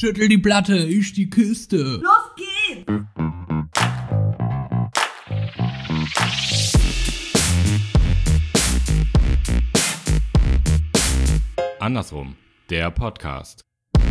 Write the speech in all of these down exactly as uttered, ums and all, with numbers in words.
Schüttel die Platte, ich die Kiste. Los geht's! Andersrum, der Podcast.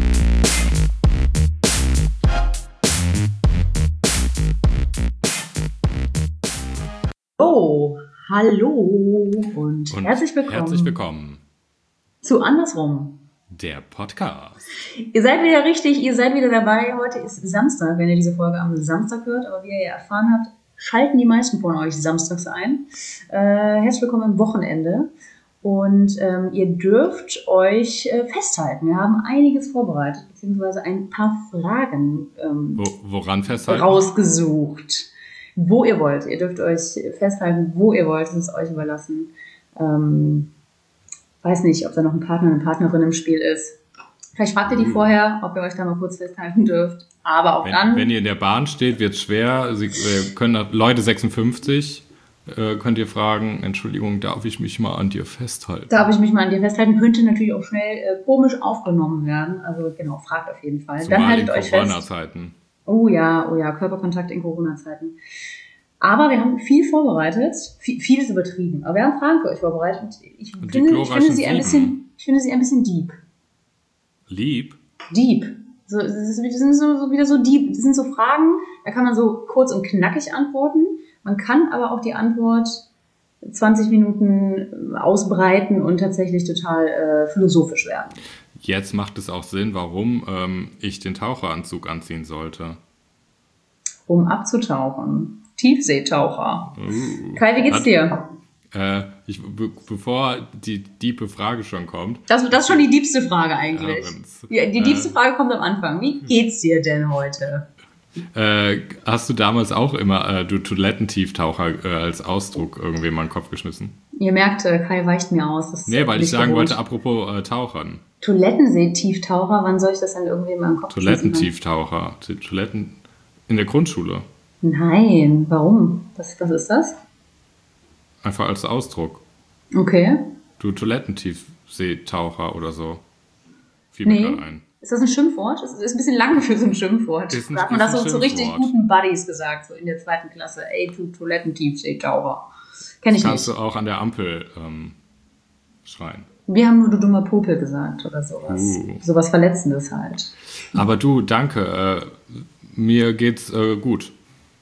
Oh, hallo und, Und herzlich willkommen. Herzlich willkommen. Zu Andersrum. Der Podcast. Ihr seid wieder richtig, ihr seid wieder dabei. Heute ist Samstag, wenn ihr diese Folge am Samstag hört. Aber wie ihr ja erfahren habt, schalten die meisten von euch samstags ein. Äh, herzlich willkommen am Wochenende. Und ähm, ihr dürft euch äh, festhalten. Wir haben einiges vorbereitet, beziehungsweise ein paar Fragen ähm, Wo, woran festhalten? rausgesucht. Wo ihr wollt. Ihr dürft euch festhalten, wo ihr wollt. Das ist euch überlassen. Ähm, weiß nicht, ob da noch ein Partner, eine Partnerin im Spiel ist. Vielleicht fragt ihr die vorher, ob ihr euch da mal kurz festhalten dürft. Aber auch wenn, dann... Wenn ihr in der Bahn steht, wird es schwer. Sie äh, können Leute sechsundfünfzig, äh, könnt ihr fragen, Entschuldigung, darf ich mich mal an dir festhalten? Darf ich mich mal an dir festhalten? Könnte natürlich auch schnell äh, komisch aufgenommen werden. Also genau, fragt auf jeden Fall. Zumal Dann haltet in euch fest. Corona-Zeiten. Oh ja, oh ja, Körperkontakt in Corona-Zeiten. Aber wir haben viel vorbereitet. V- vieles übertrieben. Aber wir haben Fragen für euch vorbereitet. Und ich, Und die finde, ich, finde, sie glorreichen ein bisschen, ich finde sie ein bisschen deep. Lieb? Deep. So, das, ist, das sind so, so wieder so deep. Das sind so Fragen, da kann man so kurz und knackig antworten. Man kann aber auch die Antwort zwanzig Minuten ausbreiten und tatsächlich total äh, philosophisch werden. Jetzt macht es auch Sinn, warum ähm, ich den Taucheranzug anziehen sollte. Um abzutauchen. Tiefseetaucher. Uh. Kai, wie geht's Hat, dir? Äh, ich, be bevor die diepe Frage schon kommt. Das, das ist schon die diebste Frage eigentlich. Ja, Ja, die diebste äh, Frage kommt am Anfang. Wie geht's dir denn heute? Äh, hast du damals auch immer äh, du Toilettentieftaucher äh, als Ausdruck irgendwie in meinen Kopf geschmissen? Ihr merkt, äh, Kai weicht mir aus. Das nee, weil ich sagen gewohnt. wollte, apropos äh, Tauchern. Toilettentieftaucher, wann soll ich das denn irgendwie in meinem Kopf Toilettentieftaucher. Toiletten in der Grundschule. Nein, warum? Was, was ist das? Einfach als Ausdruck. Okay. Du Toilettentiefseetaucher oder so. Fiel nee. mir gerade ein. Ist das ein Schimpfwort? Das ist ein bisschen lang für so ein Schimpfwort. Ist ein, da hat man das so zu richtig Schimpfwort. guten Buddies gesagt, so in der zweiten Klasse. Ey, du Toilettentiefseetaucher. Kenn ich das kannst nicht. du auch an der Ampel ähm, schreien. Wir haben nur du dummer Popel gesagt oder sowas. Uh. Sowas Verletzendes halt. Aber du, danke. Äh, mir geht's äh, gut.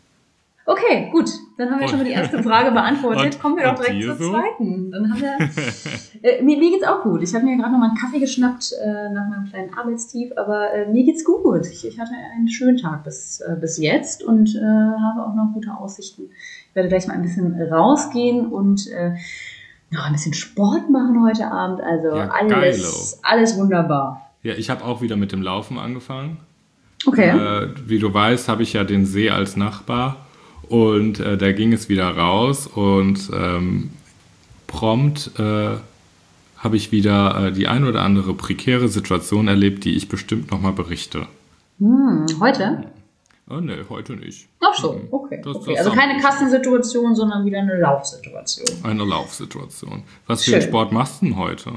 Okay, gut. Dann haben wir schon mal die erste Frage beantwortet. Und, Kommen wir doch direkt zur so? zweiten. Dann haben wir, äh, mir, mir geht's auch gut. Ich habe mir gerade noch mal einen Kaffee geschnappt äh, nach meinem kleinen Arbeitstief, aber äh, mir geht's gut. Ich, ich hatte einen schönen Tag bis, äh, bis jetzt und äh, habe auch noch gute Aussichten. Ich werde gleich mal ein bisschen rausgehen und äh, noch ein bisschen Sport machen heute Abend. Also ja, alles, alles wunderbar. Ja, ich habe auch wieder mit dem Laufen angefangen. Okay. Äh, wie du weißt, habe ich ja den See als Nachbar. Und äh, da ging es wieder raus und ähm, prompt äh, habe ich wieder äh, die ein oder andere prekäre Situation erlebt, die ich bestimmt nochmal berichte. Hm, heute? Oh, nee, heute nicht. Ach so, okay. Das, okay. das Also keine Kassensituation, sondern wieder eine Laufsituation. Eine Laufsituation. Was Schön. für einen Sport machst du denn heute?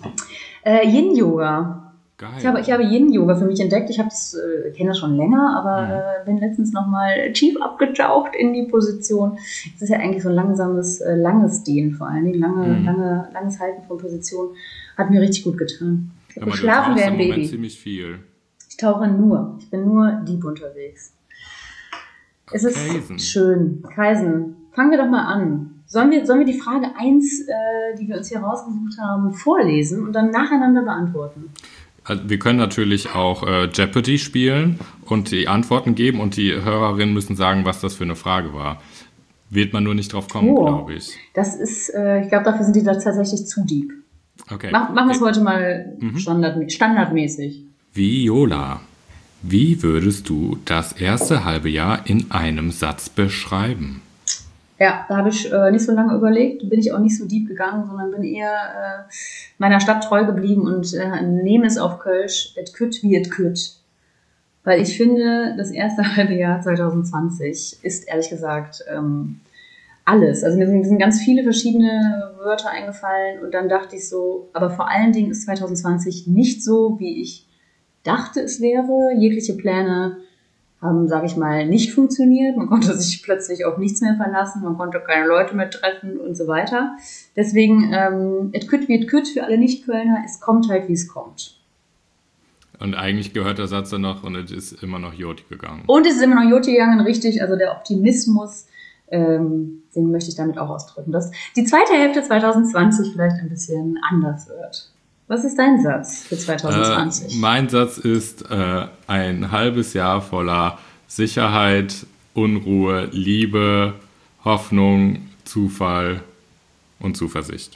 Äh, Yin-Yoga. Geil. Ich habe, ich habe Yin-Yoga für mich entdeckt. Ich habe das, äh, kenne das schon länger, aber Mhm. äh, bin letztens nochmal tief abgetaucht in die Position. Es ist ja eigentlich so ein langsames, äh, langes Dehnen vor allen Dingen. Lange, Mhm. lange, langes Halten von Position. Hat mir richtig gut getan. Ich Hör habe mal, du geschlafen wie tauchst ein im Moment Baby. ziemlich viel. Ich tauche nur. Ich bin nur deep unterwegs. Es Kaisen. ist schön. Kaisen, fangen wir doch mal an. Sollen wir, sollen wir die Frage eins, äh, die wir uns hier rausgesucht haben, vorlesen und dann nacheinander beantworten? Also wir können natürlich auch äh, Jeopardy spielen und die Antworten geben und die Hörerinnen müssen sagen, was das für eine Frage war. Wird man nur nicht drauf kommen, Oh, glaube ich. Das ist, äh, ich glaube, dafür sind die da tatsächlich zu deep. Okay. Mach, machen wir es heute mal Mhm. standard, standardmäßig. Viola, wie würdest du das erste halbe Jahr in einem Satz beschreiben? Ja, da habe ich äh, nicht so lange überlegt, bin ich auch nicht so deep gegangen, sondern bin eher äh, meiner Stadt treu geblieben und äh, nehme es auf Kölsch, et kütt wie et kütt. Weil ich finde, das erste halbe Jahr zwanzig zwanzig ist ehrlich gesagt ähm, alles. Also mir sind, mir sind ganz viele verschiedene Wörter eingefallen und dann dachte ich so, aber vor allen Dingen ist zwanzig zwanzig nicht so, wie ich dachte, es wäre. Jegliche Pläne haben, sage ich mal, nicht funktioniert. Man konnte sich plötzlich auf nichts mehr verlassen, man konnte keine Leute mehr treffen und so weiter. Deswegen, ähm, et kütt wie et kütt für alle Nicht-Kölner, es kommt halt, wie es kommt. Und eigentlich gehört der Satz dann noch, und es ist immer noch Joti gegangen. Und es ist immer noch Joti gegangen, richtig. Also der Optimismus, ähm, den möchte ich damit auch ausdrücken, dass die zweite Hälfte zwanzig zwanzig vielleicht ein bisschen anders wird. Was ist dein Satz für zwanzig zwanzig? Äh, mein Satz ist äh, ein halbes Jahr voller Sicherheit, Unruhe, Liebe, Hoffnung, Zufall und Zuversicht.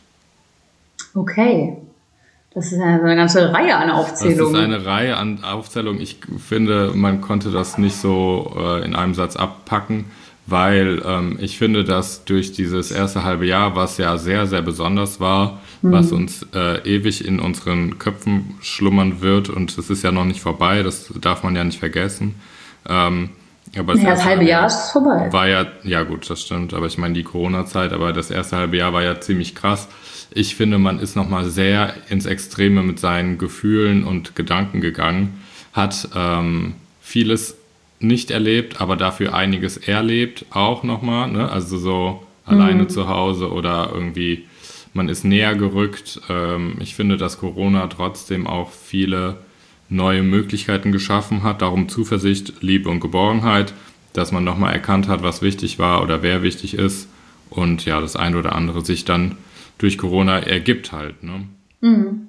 Okay. Das ist eine ganze Reihe an Aufzählungen. Das ist eine Reihe an Aufzählungen. Ich finde, man konnte das nicht so äh, in einem Satz abpacken, weil ähm, ich finde, dass durch dieses erste halbe Jahr, was ja sehr, sehr besonders war, mhm. was uns äh, ewig in unseren Köpfen schlummern wird, und es ist ja noch nicht vorbei, das darf man ja nicht vergessen. Ähm, aber das, ja, das halbe Jahr ist vorbei. War ja, ja gut, das stimmt, aber ich meine die Corona-Zeit, aber das erste halbe Jahr war ja ziemlich krass. Ich finde, man ist nochmal sehr ins Extreme mit seinen Gefühlen und Gedanken gegangen, hat ähm, vieles nicht erlebt, aber dafür einiges erlebt auch nochmal, ne? Also so alleine mhm. zu Hause oder irgendwie, man ist näher gerückt. Ähm, ich finde, dass Corona trotzdem auch viele neue Möglichkeiten geschaffen hat, darum Zuversicht, Liebe und Geborgenheit, dass man nochmal erkannt hat, was wichtig war oder wer wichtig ist, und ja, das eine oder andere sich dann durch Corona ergibt halt, ne? Mhm.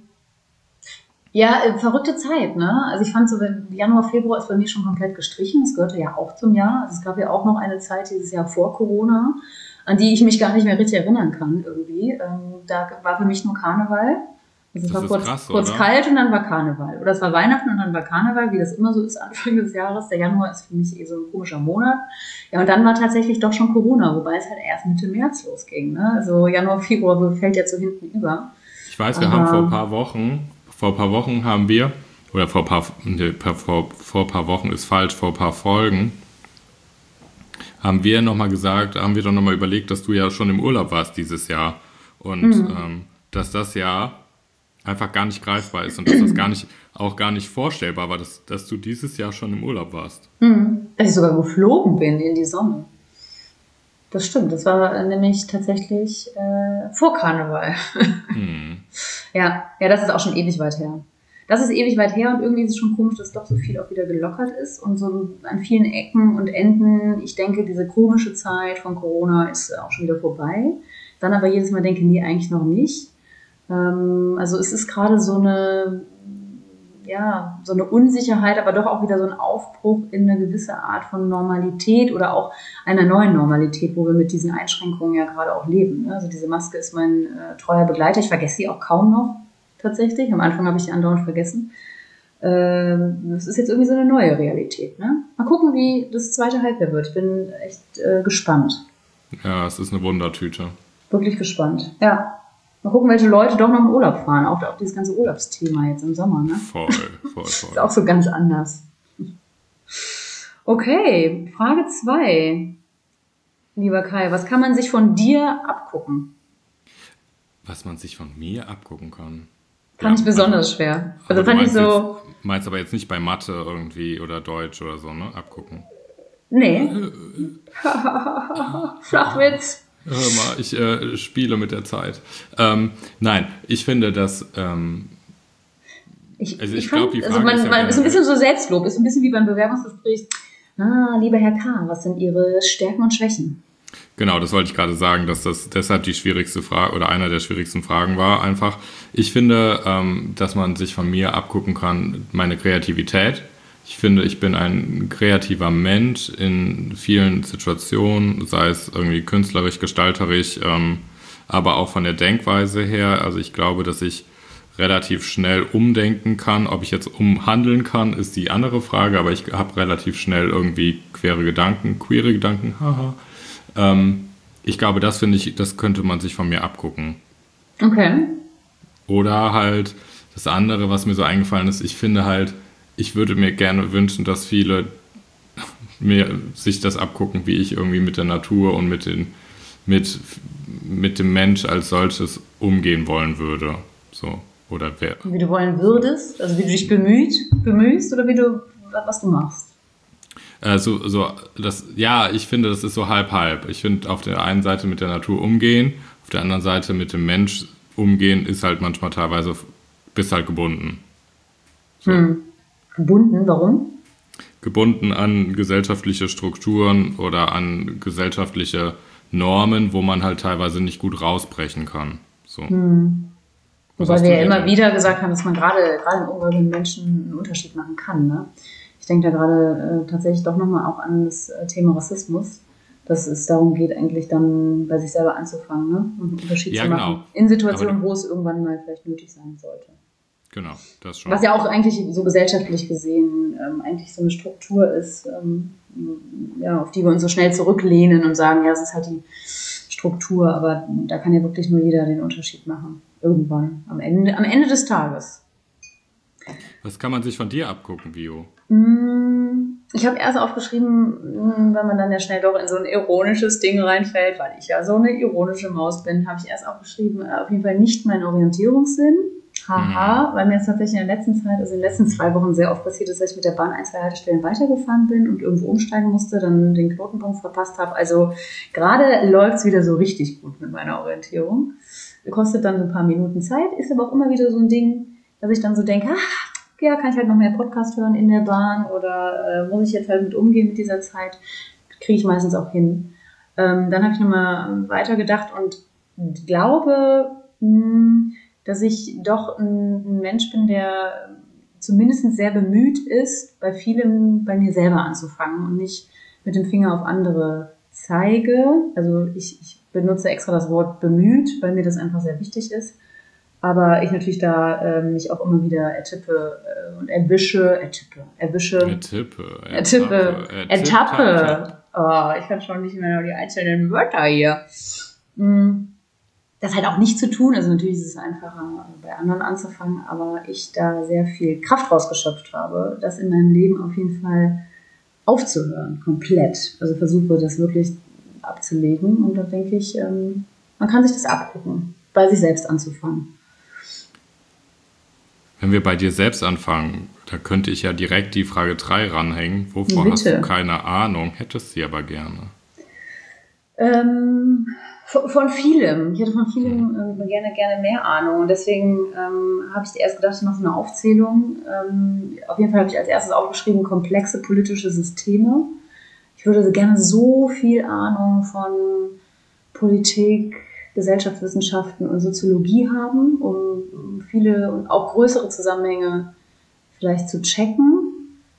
Ja, äh, verrückte Zeit, ne? Also ich fand so, Januar, Februar ist bei mir schon komplett gestrichen. Das gehörte ja auch zum Jahr. Also es gab ja auch noch eine Zeit dieses Jahr vor Corona, an die ich mich gar nicht mehr richtig erinnern kann irgendwie. Ähm, da war für mich nur Karneval. Also es war kurz, krass, kurz kalt und dann war Karneval. Oder es war Weihnachten und dann war Karneval, wie das immer so ist Anfang des Jahres. Der Januar ist für mich eh so ein komischer Monat. Ja, und dann war tatsächlich doch schon Corona, wobei es halt erst Mitte März losging, ne? Also Januar, Februar fällt ja so hinten über. Ich weiß, wir Aber, haben vor ein paar Wochen, vor ein paar Wochen haben wir, oder vor ein paar, nee, vor, vor ein paar Wochen ist falsch, vor ein paar Folgen, haben wir nochmal gesagt, haben wir doch nochmal überlegt, dass du ja schon im Urlaub warst dieses Jahr. Und mhm. ähm, dass das Jahr einfach gar nicht greifbar ist und dass das gar nicht, auch gar nicht vorstellbar war, dass, dass du dieses Jahr schon im Urlaub warst. Mhm. Dass ich sogar geflogen bin in die Sonne. Das stimmt, das war nämlich tatsächlich äh, vor Karneval. Mhm. Ja, ja, das ist auch schon ewig weit her. Das ist ewig weit her und irgendwie ist es schon komisch, dass doch so viel auch wieder gelockert ist und so an vielen Ecken und Enden. Ich denke, diese komische Zeit von Corona ist auch schon wieder vorbei. Dann aber jedes Mal denke, nee, eigentlich noch nicht. Also es ist gerade so eine, ja, so eine Unsicherheit, aber doch auch wieder so ein Aufbruch in eine gewisse Art von Normalität oder auch einer neuen Normalität, wo wir mit diesen Einschränkungen ja gerade auch leben. Also diese Maske ist mein äh, treuer Begleiter. Ich vergesse sie auch kaum noch tatsächlich. Am Anfang habe ich die andauernd vergessen. Ähm, das ist jetzt irgendwie so eine neue Realität. Ne? Mal gucken, wie das zweite Halbjahr wird. Ich bin echt äh, gespannt. Ja, es ist eine Wundertüte. Wirklich gespannt, ja. Mal gucken, welche Leute doch noch in Urlaub fahren. Auch, auch dieses ganze Urlaubsthema jetzt im Sommer, ne? Voll, voll, voll. Ist auch so ganz anders. Okay, Frage zwei. Lieber Kai, was kann man sich von dir abgucken? Was man sich von mir abgucken kann? Fand ja, ich besonders also, schwer. Also fand ich so... Jetzt, meinst aber jetzt nicht bei Mathe irgendwie oder Deutsch oder so, ne? Abgucken. Nee. Flachwitz. Hör mal, ich äh, spiele mit der Zeit. Ähm, nein, ich finde, dass... Ähm, ich also ich, ich glaube, die Frage also man, ist, ja man ist ein bisschen so Selbstlob, ist ein bisschen wie beim Bewerbungsgespräch. Ah, lieber Herr K., was sind Ihre Stärken und Schwächen? Genau, das wollte ich gerade sagen, dass das deshalb die schwierigste Frage oder einer der schwierigsten Fragen war. Einfach, ich finde, ähm, dass man sich von mir abgucken kann, meine Kreativität. Ich finde, ich bin ein kreativer Mensch in vielen Situationen, sei es irgendwie künstlerisch, gestalterisch, ähm, aber auch von der Denkweise her. Also ich glaube, dass ich relativ schnell umdenken kann. Ob ich jetzt umhandeln kann, ist die andere Frage, aber ich habe relativ schnell irgendwie quere Gedanken, queere Gedanken, haha. Ähm, ich glaube, das finde ich, das könnte man sich von mir abgucken. Okay. Oder halt das andere, was mir so eingefallen ist, ich finde halt, ich würde mir gerne wünschen, dass viele mir sich das abgucken, wie ich irgendwie mit der Natur und mit, den, mit, mit dem Mensch als solches umgehen wollen würde. So. Oder wer. Wie du wollen würdest, also wie du dich bemüht, bemühst oder wie du, was du machst. Äh, so, so, das, ja, ich finde, das ist so halb-halb. Ich finde, auf der einen Seite mit der Natur umgehen, auf der anderen Seite mit dem Mensch umgehen, ist halt manchmal teilweise, bist halt gebunden. So. Hm. Gebunden, warum? Gebunden an gesellschaftliche Strukturen oder an gesellschaftliche Normen, wo man halt teilweise nicht gut rausbrechen kann. So. Hm. Was Wobei hast wir du ja denn? immer wieder gesagt haben, dass man gerade gerade im Umgang mit Menschen einen Unterschied machen kann. Ne? Ich denke da gerade äh, tatsächlich doch nochmal auch an das äh, Thema Rassismus, dass es darum geht, eigentlich dann bei sich selber anzufangen, ne? Und einen Unterschied Ja, zu machen. genau. In Situationen, Aber- wo es irgendwann mal vielleicht nötig sein sollte. Genau, das schon. Was ja auch eigentlich so gesellschaftlich gesehen ähm, eigentlich so eine Struktur ist, ähm, ja, auf die wir uns so schnell zurücklehnen und sagen, ja, es ist halt die Struktur, aber da kann ja wirklich nur jeder den Unterschied machen. Irgendwann, am Ende, am Ende des Tages. Was kann man sich von dir abgucken, Vio? Ich habe erst aufgeschrieben, weil man dann ja schnell doch in so ein ironisches Ding reinfällt, weil ich ja so eine ironische Maus bin, habe ich erst aufgeschrieben, auf jeden Fall nicht mein Orientierungssinn. Haha, weil mir es tatsächlich in der letzten Zeit, also in den letzten zwei Wochen sehr oft passiert ist, dass ich mit der Bahn ein, zwei Haltestellen weitergefahren bin und irgendwo umsteigen musste, dann den Knotenpunkt verpasst habe. Also gerade läuft es wieder so richtig gut mit meiner Orientierung. Kostet dann so ein paar Minuten Zeit, ist aber auch immer wieder so ein Ding, dass ich dann so denke, ach, ja, kann ich halt noch mehr Podcast hören in der Bahn oder äh, muss ich jetzt halt mit umgehen mit dieser Zeit, kriege ich meistens auch hin. Ähm, dann habe ich nochmal weitergedacht und glaube, mh, dass ich doch ein, ein Mensch bin, der zumindest sehr bemüht ist, bei vielem bei mir selber anzufangen und nicht mit dem Finger auf andere zeige. Also ich, ich benutze extra das Wort bemüht, weil mir das einfach sehr wichtig ist. Aber ich natürlich da äh, mich auch immer wieder ertippe äh, und erwische, ertippe, erwische, Ertippe, ertippe, Ertappe, ertappe. Oh, ich kann schon nicht mehr die einzelnen Wörter hier. Das halt auch nicht zu tun, also natürlich ist es einfacher, bei anderen anzufangen, aber ich da sehr viel Kraft rausgeschöpft habe, das in meinem Leben auf jeden Fall aufzuhören, komplett. Also versuche das wirklich abzulegen und da denke ich, ähm, man kann sich das abgucken, bei sich selbst anzufangen. Wenn wir bei dir selbst anfangen, da könnte ich ja direkt die Frage drei ranhängen. Wovor Bitte. hast du keine Ahnung, hättest sie aber gerne? Ähm, von, von vielem. Ich hätte von vielem äh, gerne, gerne mehr Ahnung. Und deswegen ähm, habe ich erst gedacht, ich mache so eine Aufzählung. Ähm, auf jeden Fall habe ich als erstes aufgeschrieben, komplexe politische Systeme. Ich würde gerne so viel Ahnung von Politik, Gesellschaftswissenschaften und Soziologie haben, um viele und auch größere Zusammenhänge vielleicht zu checken.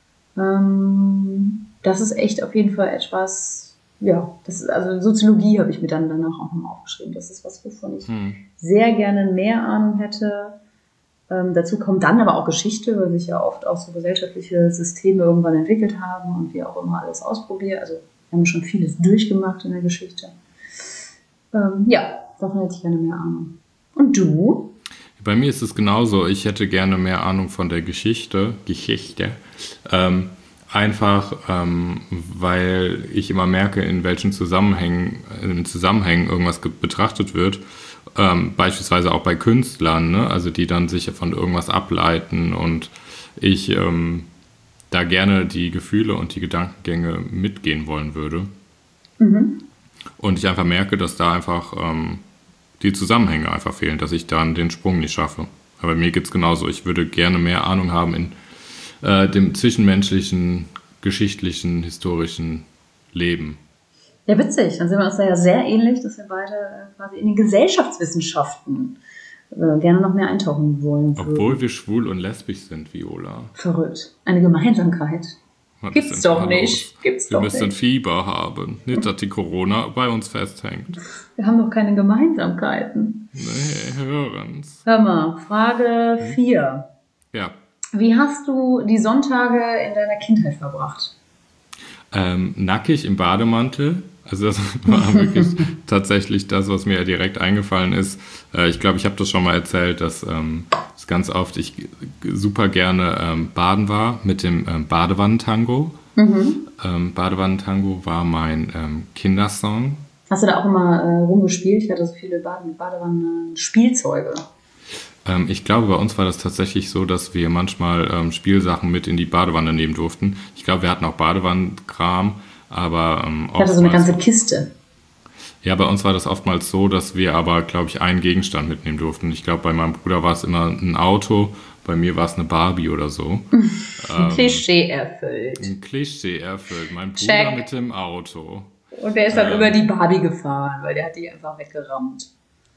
Ähm, das ist echt auf jeden Fall etwas, ja, das ist, also Soziologie habe ich mir dann danach auch nochmal aufgeschrieben. Das ist was, wovon ich hm. sehr gerne mehr Ahnung hätte. Ähm, dazu kommt dann aber auch Geschichte, weil sich ja oft auch so gesellschaftliche Systeme irgendwann entwickelt haben und wir auch immer alles ausprobieren. Also wir haben schon vieles durchgemacht in der Geschichte. Ähm, ja, davon hätte ich gerne mehr Ahnung. Und du? Bei mir ist es genauso. Ich hätte gerne mehr Ahnung von der Geschichte. Geschichte. Ähm, einfach, ähm, weil ich immer merke, in welchen Zusammenhängen, in Zusammenhängen irgendwas ge- betrachtet wird. Ähm, beispielsweise auch bei Künstlern, ne? Also die dann sich von irgendwas ableiten und ich ähm, da gerne die Gefühle und die Gedankengänge mitgehen wollen würde. Mhm. Und ich einfach merke, dass da einfach ähm, die Zusammenhänge einfach fehlen, dass ich dann den Sprung nicht schaffe. Aber mir geht es genauso. Ich würde gerne mehr Ahnung haben in äh, dem zwischenmenschlichen, geschichtlichen, historischen Leben. Ja, witzig. Dann sind wir uns da ja sehr ähnlich, dass wir beide äh, quasi in den Gesellschaftswissenschaften äh, gerne noch mehr eintauchen wollen würden. Obwohl wir schwul und lesbisch sind, Viola. Verrückt. Eine Gemeinsamkeit. Was Gibt's doch nicht. Gibt's wir doch müssen nicht. Fieber haben. Nicht, dass die Corona bei uns festhängt. Wir haben doch keine Gemeinsamkeiten. Nee, hören's. Hör mal, Frage vier. Ja. Wie hast du die Sonntage in deiner Kindheit verbracht? Ähm, nackig im Bademantel. Also das war wirklich tatsächlich das, was mir direkt eingefallen ist. Äh, ich glaube, ich habe das schon mal erzählt, dass ähm, es ganz oft ich super gerne ähm, baden war mit dem ähm, Badewannentango. Mhm. Ähm, Badewannentango war mein ähm, Kindersong. Hast du da auch immer äh, rumgespielt? Ich hatte so viele Bade- Badewannen-Spielzeuge. Ähm, ich glaube, bei uns war das tatsächlich so, dass wir manchmal ähm, Spielsachen mit in die Badewanne nehmen durften. Ich glaube, wir hatten auch Badewannenkram, aber ähm, Ich hatte so eine oftmals- ganze Kiste. Ja, bei uns war das oftmals so, dass wir aber, glaube ich, einen Gegenstand mitnehmen durften. Ich glaube, bei meinem Bruder war es immer ein Auto, bei mir war es eine Barbie oder so. Ein Klischee erfüllt. Ein Klischee erfüllt. Mein Bruder Check. mit dem Auto. Und der ist dann Ähm. über die Barbie gefahren, weil der hat die einfach weggerammt.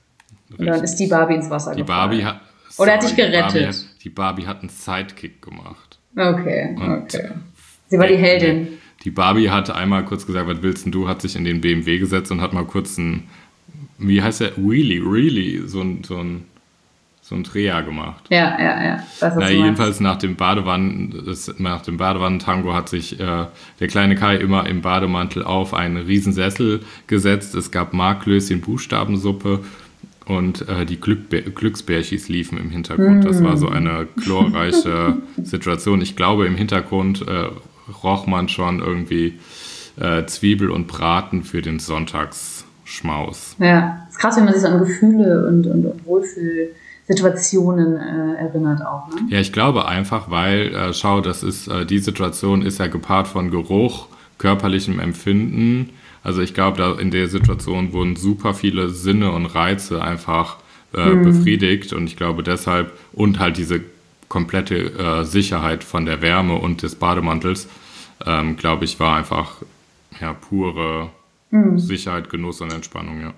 Und dann ist die Barbie ins Wasser Die gefallen. Barbie hat. Oder hat dich sorry, die gerettet? Barbie hat, die Barbie hat einen Sidekick gemacht. Okay, Und okay. Sie war die Heldin. Die Barbie hat einmal kurz gesagt, was willst denn du, hat sich in den B M W gesetzt und hat mal kurz ein, wie heißt der, Wheelie, Really, so ein, so ein, so ein Dreher gemacht. Ja, ja, ja. Das Na, ist jedenfalls nach dem Badewannen, das, nach dem Badewannentango hat sich äh, der kleine Kai immer im Bademantel auf einen Riesensessel gesetzt. Es gab Marklöschen, Buchstabensuppe und äh, die Glückbär, Glücksbärchis liefen im Hintergrund. Das war so eine chlorreiche Situation. Ich glaube, im Hintergrund äh, roch man schon irgendwie äh, Zwiebel und Braten für den Sonntagsschmaus. Ja, es ist krass, wie man sich so an Gefühle und, und, und Wohlfühlsituationen äh, erinnert auch. Ne? Ja, ich glaube einfach, weil, äh, schau, das ist, äh, die Situation ist ja gepaart von Geruch, körperlichem Empfinden. Also ich glaube, da in der Situation wurden super viele Sinne und Reize einfach äh, mhm. befriedigt und ich glaube deshalb, und halt diese komplette äh, Sicherheit von der Wärme und des Bademantels, ähm, glaube ich, war einfach ja, pure mhm. Sicherheit, Genuss und Entspannung, ja.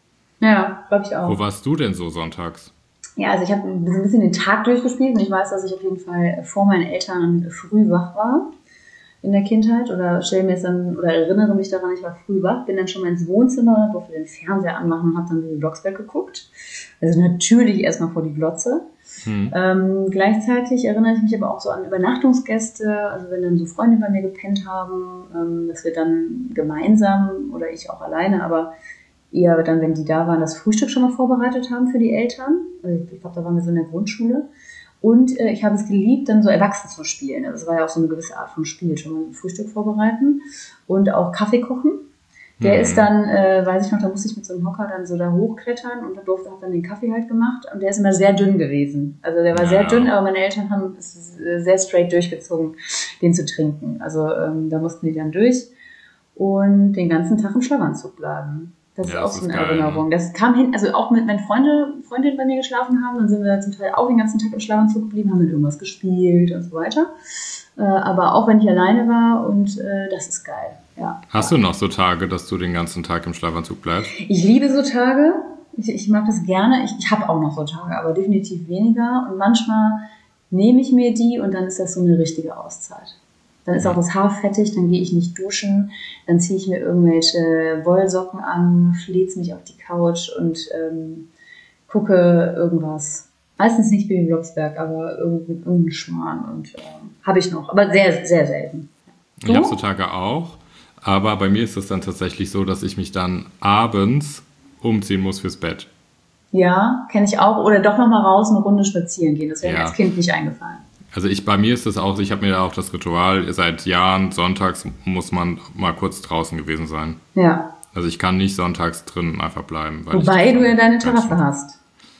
Ja, glaube ich auch. Wo warst du denn so sonntags? Ja, also ich habe ein bisschen den Tag durchgespielt und ich weiß, dass ich auf jeden Fall vor meinen Eltern früh wach war in der Kindheit oder stelle mir jetzt dann oder erinnere mich daran, ich war früh wach, bin dann schon mal ins Wohnzimmer, durfte den Fernseher anmachen und habe dann die Blocksberg geguckt. Also natürlich erstmal vor die Glotze. Hm. Ähm, gleichzeitig erinnere ich mich aber auch so an Übernachtungsgäste, also wenn dann so Freunde bei mir gepennt haben, ähm, dass wir dann gemeinsam oder ich auch alleine, aber eher dann, wenn die da waren, das Frühstück schon mal vorbereitet haben für die Eltern. Also ich glaube, da waren wir so in der Grundschule. Und äh, ich habe es geliebt, dann so erwachsen zu spielen. Also es war ja auch so eine gewisse Art von Spiel, schon mal ein Frühstück vorbereiten und auch Kaffee kochen. Der mhm. ist dann, äh, weiß ich noch, da musste ich mit so einem Hocker dann so da hochklettern und da durfte, hat dann den Kaffee halt gemacht. Und der ist immer sehr dünn gewesen. Also der war ja. sehr dünn, aber meine Eltern haben es sehr straight durchgezogen, den zu trinken. Also ähm, da mussten die dann durch und den ganzen Tag im Schlafanzug bleiben. Das ja, ist auch das so eine geil, Erinnerung. Ne? Das kam hin, also auch mit, wenn Freunde, Freundinnen bei mir geschlafen haben, dann sind wir zum Teil auch den ganzen Tag im Schlafanzug geblieben, haben mit irgendwas gespielt und so weiter. Äh, aber auch wenn ich alleine war und äh, das ist geil. Ja. Hast du noch so Tage, dass du den ganzen Tag im Schlafanzug bleibst? Ich liebe so Tage. Ich, ich mag das gerne. Ich, ich habe auch noch so Tage, aber definitiv weniger. Und manchmal nehme ich mir die und dann ist das so eine richtige Auszeit. Dann ist auch das Haar fettig, dann gehe ich nicht duschen, dann ziehe ich mir irgendwelche Wollsocken an, flieze mich auf die Couch und ähm, gucke irgendwas. Meistens nicht Bibi Blocksberg, aber irgendeinen irgendein Schmarrn und ähm, habe ich noch, aber sehr, sehr selten. Du? Ich habe so Tage auch, aber bei mir ist es dann tatsächlich so, dass ich mich dann abends umziehen muss fürs Bett. Ja, kenne ich auch. Oder doch nochmal raus eine Runde spazieren gehen, das wäre ja. mir als Kind nicht eingefallen. Also ich, bei mir ist es auch, ich habe mir da auch das Ritual, seit Jahren, sonntags muss man mal kurz draußen gewesen sein. Ja. Also ich kann nicht sonntags drin einfach bleiben. Weil Wobei du ja deine Terrasse hast.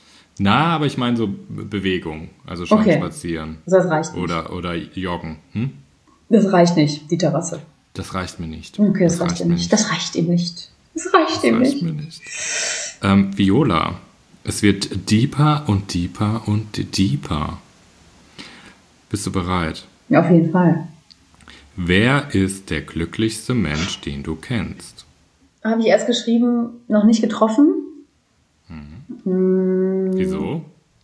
Na, aber ich meine so Bewegung, also schon okay. Spazieren. Also das reicht nicht. Oder, oder joggen. Hm? Das reicht nicht, die Terrasse. Das reicht mir nicht. Okay, das, das reicht ihm nicht. nicht. Das reicht ihm nicht. Das reicht das ihm reicht nicht. Mir nicht. Ähm, Viola, es wird deeper und deeper und deeper. Bist du bereit? Ja, auf jeden Fall. Wer ist der glücklichste Mensch, den du kennst? Habe ich erst geschrieben, noch nicht getroffen. Mhm. Hm. Wieso?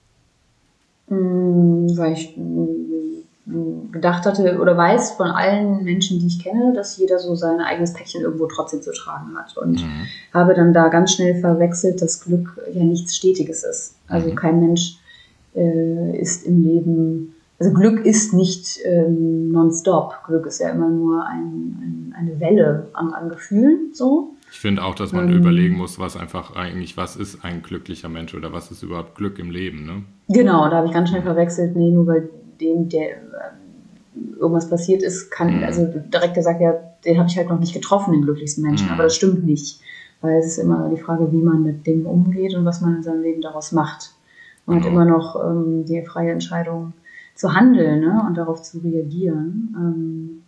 Hm, weil ich hm, gedacht hatte oder weiß von allen Menschen, die ich kenne, dass jeder so sein eigenes Päckchen irgendwo trotzdem zu tragen hat. Und mhm. habe dann da ganz schnell verwechselt, dass Glück ja nichts Stetiges ist. Also mhm. kein Mensch äh, ist im Leben... Also Glück ist nicht ähm, nonstop. Glück ist ja immer nur ein, ein, eine Welle an, an Gefühlen. So. Ich finde auch, dass man ähm, überlegen muss, was einfach eigentlich, was ist ein glücklicher Mensch oder was ist überhaupt Glück im Leben, ne? Genau, da habe ich ganz schnell verwechselt, nee, nur weil dem, der äh, irgendwas passiert ist, kann, mhm. also direkt gesagt, ja, den habe ich halt noch nicht getroffen, den glücklichsten Menschen, mhm. aber das stimmt nicht. Weil es ist immer die Frage, wie man mit Dingen umgeht und was man in seinem Leben daraus macht. Man Genau. hat immer noch ähm, die freie Entscheidung zu handeln, ne? Und darauf zu reagieren. Ähm,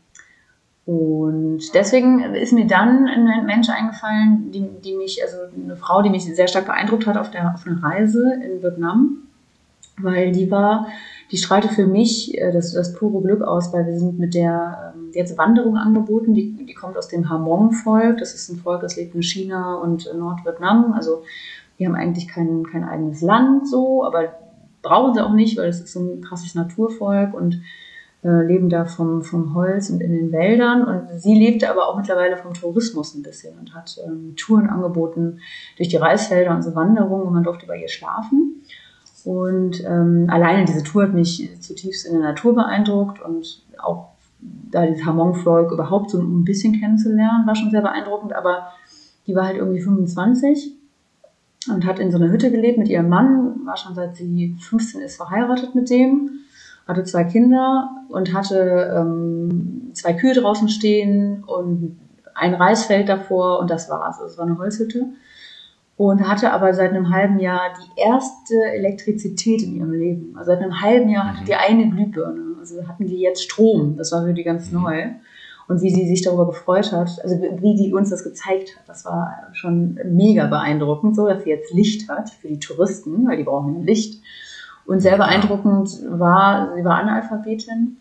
und deswegen ist mir dann ein Mensch eingefallen, die, die mich, also eine Frau, die mich sehr stark beeindruckt hat auf der auf einer Reise in Vietnam, weil die war, die strahlte für mich äh, das, das pure Glück aus, weil wir sind mit der ähm, jetzt Wanderung angeboten, die, die kommt aus dem Hmong-Volk, das ist ein Volk, das lebt in China und in Nordvietnam, also die haben eigentlich kein, kein eigenes Land so, aber brauchen sie auch nicht, weil es ist so ein krasses Naturvolk und äh, leben da vom, vom Holz und in den Wäldern. Und sie lebte aber auch mittlerweile vom Tourismus ein bisschen und hat ähm, Touren angeboten durch die Reisfelder und so Wanderungen und man durfte bei ihr schlafen. Und ähm, alleine diese Tour hat mich zutiefst in der Natur beeindruckt und auch da dieses Hmong-Volk überhaupt so ein bisschen kennenzulernen, war schon sehr beeindruckend, aber die war halt irgendwie fünfundzwanzig und hat in so einer Hütte gelebt mit ihrem Mann, war schon seit sie fünfzehn ist verheiratet mit dem, hatte zwei Kinder und hatte ähm, zwei Kühe draußen stehen und ein Reisfeld davor und das war's. Also es war eine Holzhütte. Und hatte aber seit einem halben Jahr die erste Elektrizität in ihrem Leben. Also seit einem halben Jahr hatte die eine Glühbirne. Also hatten die jetzt Strom. Das war für die ganz neu. Und wie sie sich darüber gefreut hat, also wie die uns das gezeigt hat, das war schon mega beeindruckend, so dass sie jetzt Licht hat für die Touristen, weil die brauchen ja Licht. Und sehr beeindruckend war, sie war Analphabetin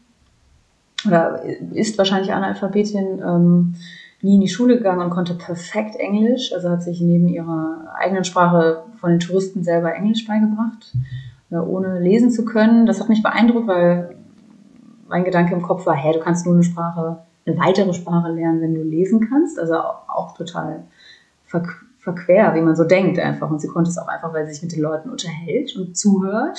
oder ist wahrscheinlich Analphabetin, ähm, nie in die Schule gegangen und konnte perfekt Englisch, also hat sich neben ihrer eigenen Sprache von den Touristen selber Englisch beigebracht, äh, ohne lesen zu können. Das hat mich beeindruckt, weil mein Gedanke im Kopf war, hey, du kannst nur eine Sprache, eine weitere Sprache lernen, wenn du lesen kannst, also auch, auch total ver- verquer, wie man so denkt einfach. Und sie konnte es auch einfach, weil sie sich mit den Leuten unterhält und zuhört.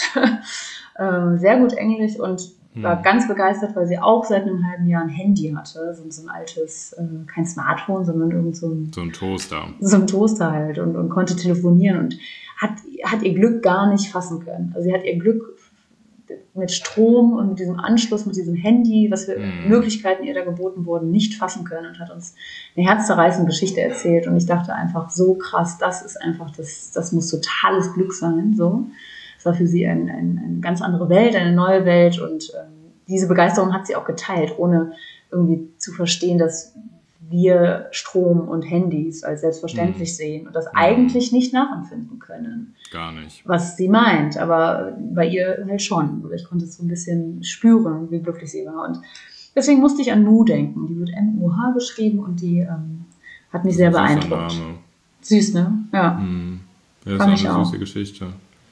äh, sehr gut Englisch und war ganz begeistert, weil sie auch seit einem halben Jahr ein Handy hatte, so, so ein altes, äh, kein Smartphone, sondern irgend so ein, so ein Toaster. So ein Toaster halt und, und konnte telefonieren und hat, hat ihr Glück gar nicht fassen können. Also sie hat ihr Glück mit Strom und mit diesem Anschluss, mit diesem Handy, was für mm. Möglichkeiten ihr da geboten wurden, nicht fassen können und hat uns eine herzzerreißende Geschichte erzählt und ich dachte einfach, so krass, das ist einfach, das, das muss totales Glück sein, so. Es war für sie ein, ein, eine ganz andere Welt, eine neue Welt und ähm, diese Begeisterung hat sie auch geteilt, ohne irgendwie zu verstehen, dass wir Strom und Handys als selbstverständlich mhm. sehen und das mhm. eigentlich nicht nachempfinden können. Gar nicht. Was sie meint, aber bei ihr halt schon. Ich konnte es so ein bisschen spüren, wie glücklich sie war. Und deswegen musste ich an Mu denken. Die wird M U H geschrieben und die ähm, hat mich sehr beeindruckt. Name. Süß, ne? Ja. Mhm. Ja, das ist auch eine süße Geschichte.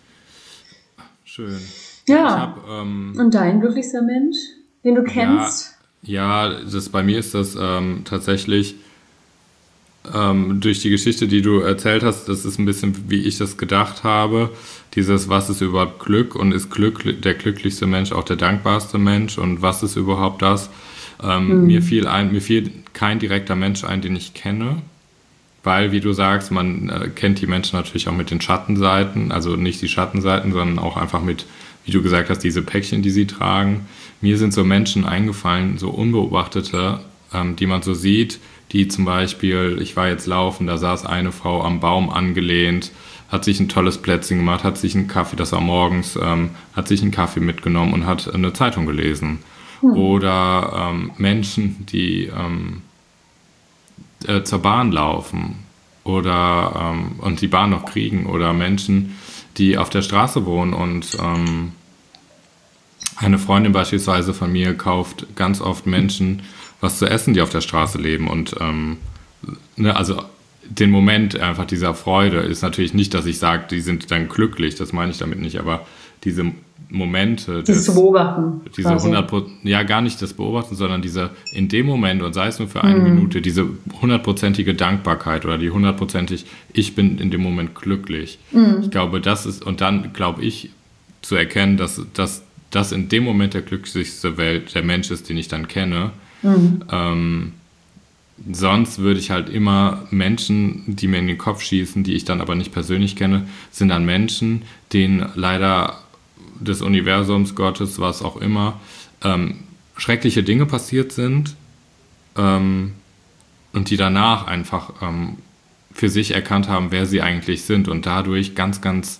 Schön. Ja. Ich hab, ähm, und dein glücklichster Mensch, den du kennst? Ja, ja das, bei mir ist das ähm, tatsächlich ähm, durch die Geschichte, die du erzählt hast, das ist ein bisschen, wie ich das gedacht habe. Dieses, was ist überhaupt Glück und ist Glück der glücklichste Mensch auch der dankbarste Mensch und was ist überhaupt das? Ähm, mhm. Mir fiel ein, mir fiel kein direkter Mensch ein, den ich kenne. Weil, wie du sagst, man äh, kennt die Menschen natürlich auch mit den Schattenseiten, also nicht die Schattenseiten, sondern auch einfach mit, wie du gesagt hast, diese Päckchen, die sie tragen. Mir sind so Menschen eingefallen, so Unbeobachtete, ähm, die man so sieht, die zum Beispiel, ich war jetzt laufen, da saß eine Frau am Baum angelehnt, hat sich ein tolles Plätzchen gemacht, hat sich einen Kaffee, das war morgens, ähm, hat sich einen Kaffee mitgenommen und hat eine Zeitung gelesen. Hm. Oder ähm, Menschen, die ähm, äh, zur Bahn laufen oder ähm, und die Bahn noch kriegen oder Menschen, die auf der Straße wohnen und ähm, eine Freundin beispielsweise von mir kauft ganz oft Menschen was zu essen, die auf der Straße leben und ähm, ne, also den Moment einfach dieser Freude ist natürlich nicht, dass ich sage, die sind dann glücklich, das meine ich damit nicht, aber diese Momente, das zu beobachten, diese hundert Prozent, ja gar nicht das Beobachten, sondern diese in dem Moment und sei es nur für eine mm. Minute, diese hundertprozentige Dankbarkeit oder die hundertprozentig, ich bin in dem Moment glücklich. Mm. Ich glaube, das ist, und dann glaube ich zu erkennen, dass das dass in dem Moment der glücklichste Welt der Mensch ist, den ich dann kenne. Mm. Ähm, sonst würde ich halt immer Menschen, die mir in den Kopf schießen, die ich dann aber nicht persönlich kenne, sind dann Menschen, denen leider des Universums, Gottes, was auch immer, ähm, schreckliche Dinge passiert sind ähm, und die danach einfach ähm, für sich erkannt haben, wer sie eigentlich sind und dadurch ganz, ganz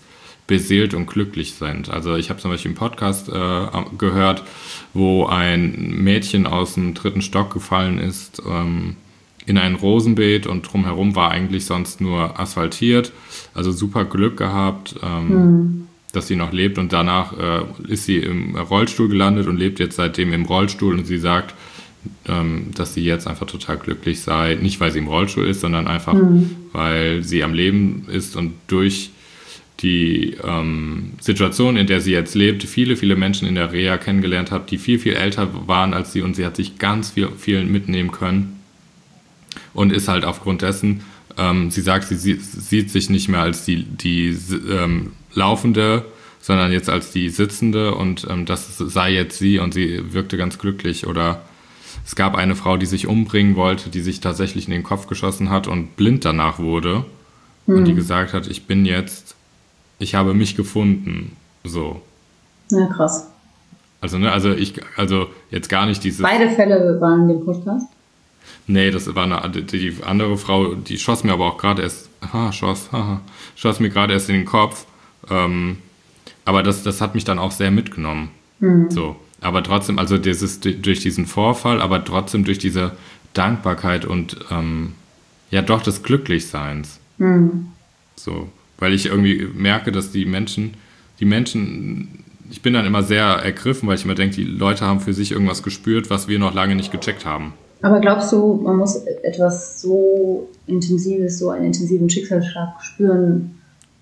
beseelt und glücklich sind. Also ich habe zum Beispiel einen Podcast äh, gehört, wo ein Mädchen aus dem dritten Stock gefallen ist ähm, in ein Rosenbeet und drumherum war eigentlich sonst nur asphaltiert. Also super Glück gehabt, ähm, hm. dass sie noch lebt und danach äh, ist sie im Rollstuhl gelandet und lebt jetzt seitdem im Rollstuhl und sie sagt, ähm, dass sie jetzt einfach total glücklich sei. Nicht, weil sie im Rollstuhl ist, sondern einfach, hm. weil sie am Leben ist und durch die ähm, Situation, in der sie jetzt lebt, viele, viele Menschen in der Reha kennengelernt hat, die viel, viel älter waren als sie und sie hat sich ganz viel, viel mitnehmen können und ist halt aufgrund dessen, ähm, sie sagt, sie sieht, sieht sich nicht mehr als die, die ähm, Laufende, sondern jetzt als die Sitzende und ähm, das sei jetzt sie und sie wirkte ganz glücklich. Oder es gab eine Frau, die sich umbringen wollte, die sich tatsächlich in den Kopf geschossen hat und blind danach wurde hm. und die gesagt hat, ich bin jetzt ich habe mich gefunden, so. Ja, krass. Also, ne, also ich, also jetzt gar nicht dieses... Beide Fälle waren in dem Podcast? Nee, das war eine, die andere Frau, die schoss mir aber auch gerade erst, ha, schoss, haha, schoss mir gerade erst in den Kopf, ähm, aber das, das hat mich dann auch sehr mitgenommen, mhm. so. Aber trotzdem, also dieses, durch diesen Vorfall, aber trotzdem durch diese Dankbarkeit und, ähm, ja doch, des Glücklichseins, mhm. so. Weil ich irgendwie merke, dass die Menschen, die Menschen, ich bin dann immer sehr ergriffen, weil ich immer denke, die Leute haben für sich irgendwas gespürt, was wir noch lange nicht gecheckt haben. Aber glaubst du, man muss etwas so Intensives, so einen intensiven Schicksalsschlag spüren,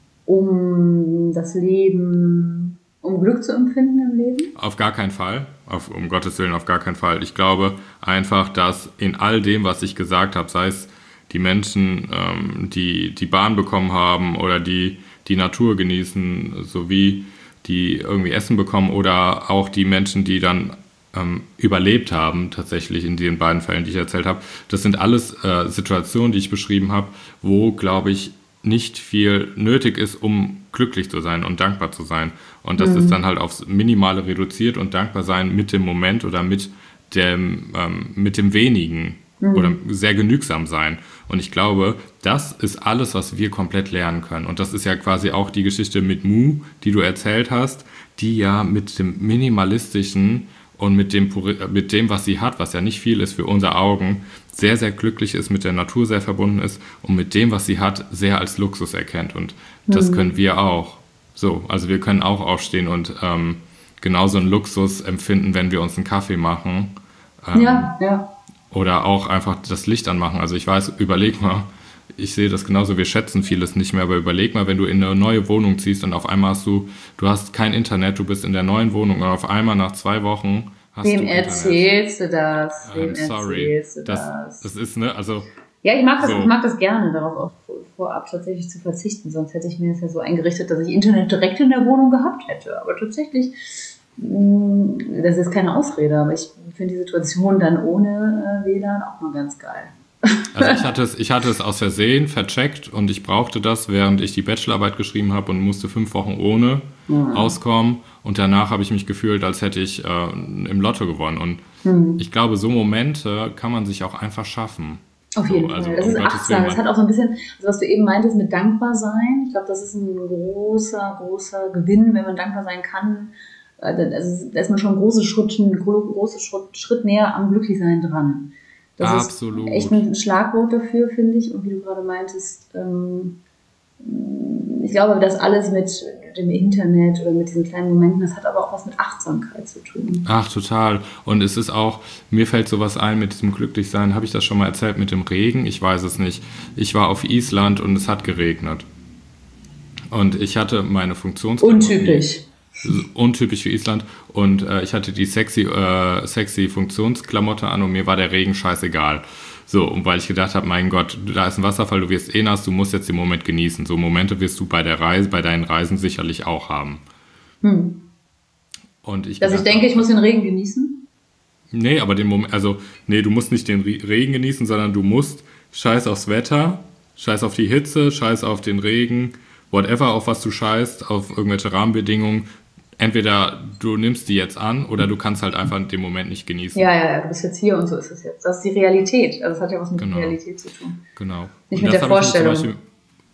um das Leben, um Glück zu empfinden im Leben? Auf gar keinen Fall, auf, um Gottes Willen, auf gar keinen Fall. Ich glaube einfach, dass in all dem, was ich gesagt habe, sei es die Menschen, ähm, die die Bahn bekommen haben oder die die Natur genießen, sowie die irgendwie Essen bekommen oder auch die Menschen, die dann ähm, überlebt haben, tatsächlich in den beiden Fällen, die ich erzählt habe. Das sind alles äh, Situationen, die ich beschrieben habe, wo, glaube ich, nicht viel nötig ist, um glücklich zu sein und dankbar zu sein. Und das mhm. ist dann halt aufs Minimale reduziert und dankbar sein mit dem Moment oder mit dem, ähm, mit dem Wenigen. Mhm. Oder sehr genügsam sein. Und ich glaube, das ist alles, was wir komplett lernen können. Und das ist ja quasi auch die Geschichte mit Mu, die du erzählt hast, die ja mit dem Minimalistischen und mit dem, mit dem, was sie hat, was ja nicht viel ist für unsere Augen, sehr, sehr glücklich ist, mit der Natur sehr verbunden ist und mit dem, was sie hat, sehr als Luxus erkennt. Und das mhm. können wir auch. So, also wir können auch aufstehen und ähm, genauso einen Luxus empfinden, wenn wir uns einen Kaffee machen. Ähm, ja, ja. Oder auch einfach das Licht anmachen. Also ich weiß, überleg mal, ich sehe das genauso, wir schätzen vieles nicht mehr, aber überleg mal, wenn du in eine neue Wohnung ziehst und auf einmal hast du, du hast kein Internet, du bist in der neuen Wohnung und auf einmal nach zwei Wochen hast Wem du Internet. Wem erzählst du das? Wem I'm sorry. erzählst du das? das? Das ist, ne, also... Ja, ich mag das, so. ich mag das gerne, darauf auch vorab tatsächlich zu verzichten, sonst hätte ich mir das ja so eingerichtet, dass ich Internet direkt in der Wohnung gehabt hätte, aber tatsächlich... Das ist keine Ausrede, aber ich finde die Situation dann ohne äh, W L A N auch mal ganz geil. Also ich hatte es, ich hatte es aus Versehen vercheckt und ich brauchte das, während ich die Bachelorarbeit geschrieben habe und musste fünf Wochen ohne ja. auskommen. Und danach habe ich mich gefühlt, als hätte ich äh, im Lotto gewonnen. Und mhm. ich glaube, so Momente kann man sich auch einfach schaffen. Auf jeden so, Fall. Also das um ist achtsam. Das hat auch so ein bisschen, also was du eben meintest mit dankbar sein. Ich glaube, das ist ein großer, großer Gewinn, wenn man dankbar sein kann. Also, da ist man schon einen großen Schritt, einen großen Schritt, Schritt näher am Glücklichsein dran. Das Absolut. ist echt ein Schlagwort dafür, finde ich. Und wie du gerade meintest, ähm, ich glaube, das alles mit dem Internet oder mit diesen kleinen Momenten, das hat aber auch was mit Achtsamkeit zu tun. Ach, total. Und es ist auch, mir fällt sowas ein mit diesem Glücklichsein. Habe ich das schon mal erzählt mit dem Regen? Ich weiß es nicht. Ich war auf Island und es hat geregnet. Und ich hatte meine Funktionsklamotten. Untypisch. Untypisch für Island und äh, ich hatte die sexy, äh, sexy Funktionsklamotte an und mir war der Regen scheißegal. So, und weil ich gedacht habe, mein Gott, da ist ein Wasserfall, du wirst eh nass, du musst jetzt den Moment genießen. So Momente wirst du bei der Reise, bei deinen Reisen sicherlich auch haben. Hm. Und ich Dass ich denke, ich muss den Regen genießen? Nee, aber den Moment, also, nee, du musst nicht den Regen genießen, sondern du musst scheiß aufs Wetter, scheiß auf die Hitze, scheiß auf den Regen, whatever, auf was du scheißt, auf irgendwelche Rahmenbedingungen. Entweder du nimmst die jetzt an oder du kannst halt einfach den Moment nicht genießen. Ja, ja, ja, du bist jetzt hier und so ist es jetzt. Das ist die Realität. Also das hat ja was mit genau. der Realität zu tun. Genau. Nicht und mit der Vorstellung. Beispiel,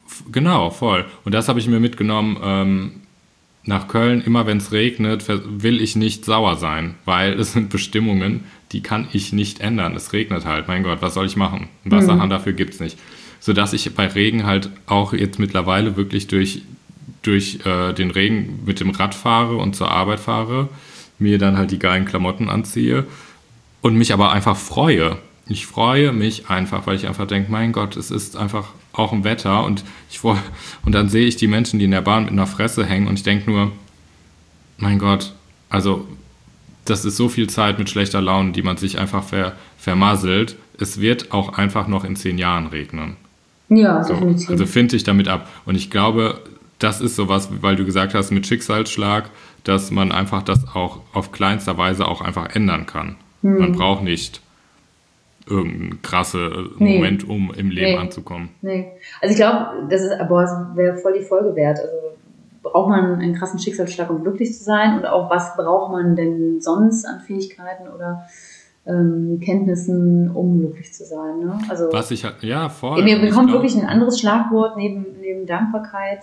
F- Genau, voll. Und das habe ich mir mitgenommen ähm, nach Köln. Immer wenn es regnet, ver- will ich nicht sauer sein, weil es sind Bestimmungen, die kann ich nicht ändern. Es regnet halt, mein Gott, was soll ich machen? Einen Wasserhahn dafür gibt's nicht. Sodass ich bei Regen halt auch jetzt mittlerweile wirklich durch, durch äh, den Regen mit dem Rad fahre und zur Arbeit fahre, mir dann halt die geilen Klamotten anziehe und mich aber einfach freue. Ich freue mich einfach, weil ich einfach denke, mein Gott, es ist einfach auch ein Wetter und ich freu, und dann sehe ich die Menschen, die in der Bahn mit einer Fresse hängen und ich denke nur, mein Gott, also das ist so viel Zeit mit schlechter Laune, die man sich einfach ver, vermasselt. Es wird auch einfach noch in zehn Jahren regnen. Ja, So, definitiv. also finde ich damit ab. Und ich glaube, das ist sowas, weil du gesagt hast, mit Schicksalsschlag, dass man einfach das auch auf kleinster Weise auch einfach ändern kann. Hm. Man braucht nicht irgendeinen krassen Nee. Moment, um im Leben Nee. anzukommen. Nee. Also ich glaube, das ist, boah, das wäre voll die Folge wert. Also braucht man einen krassen Schicksalsschlag, um glücklich zu sein? Und auch, was braucht man denn sonst an Fähigkeiten oder ähm, Kenntnissen, um glücklich zu sein? Ne? Also Was ich halt, ja, voll. mir Und ich bekommt glaub- wirklich ein anderes Schlagwort neben, neben Dankbarkeit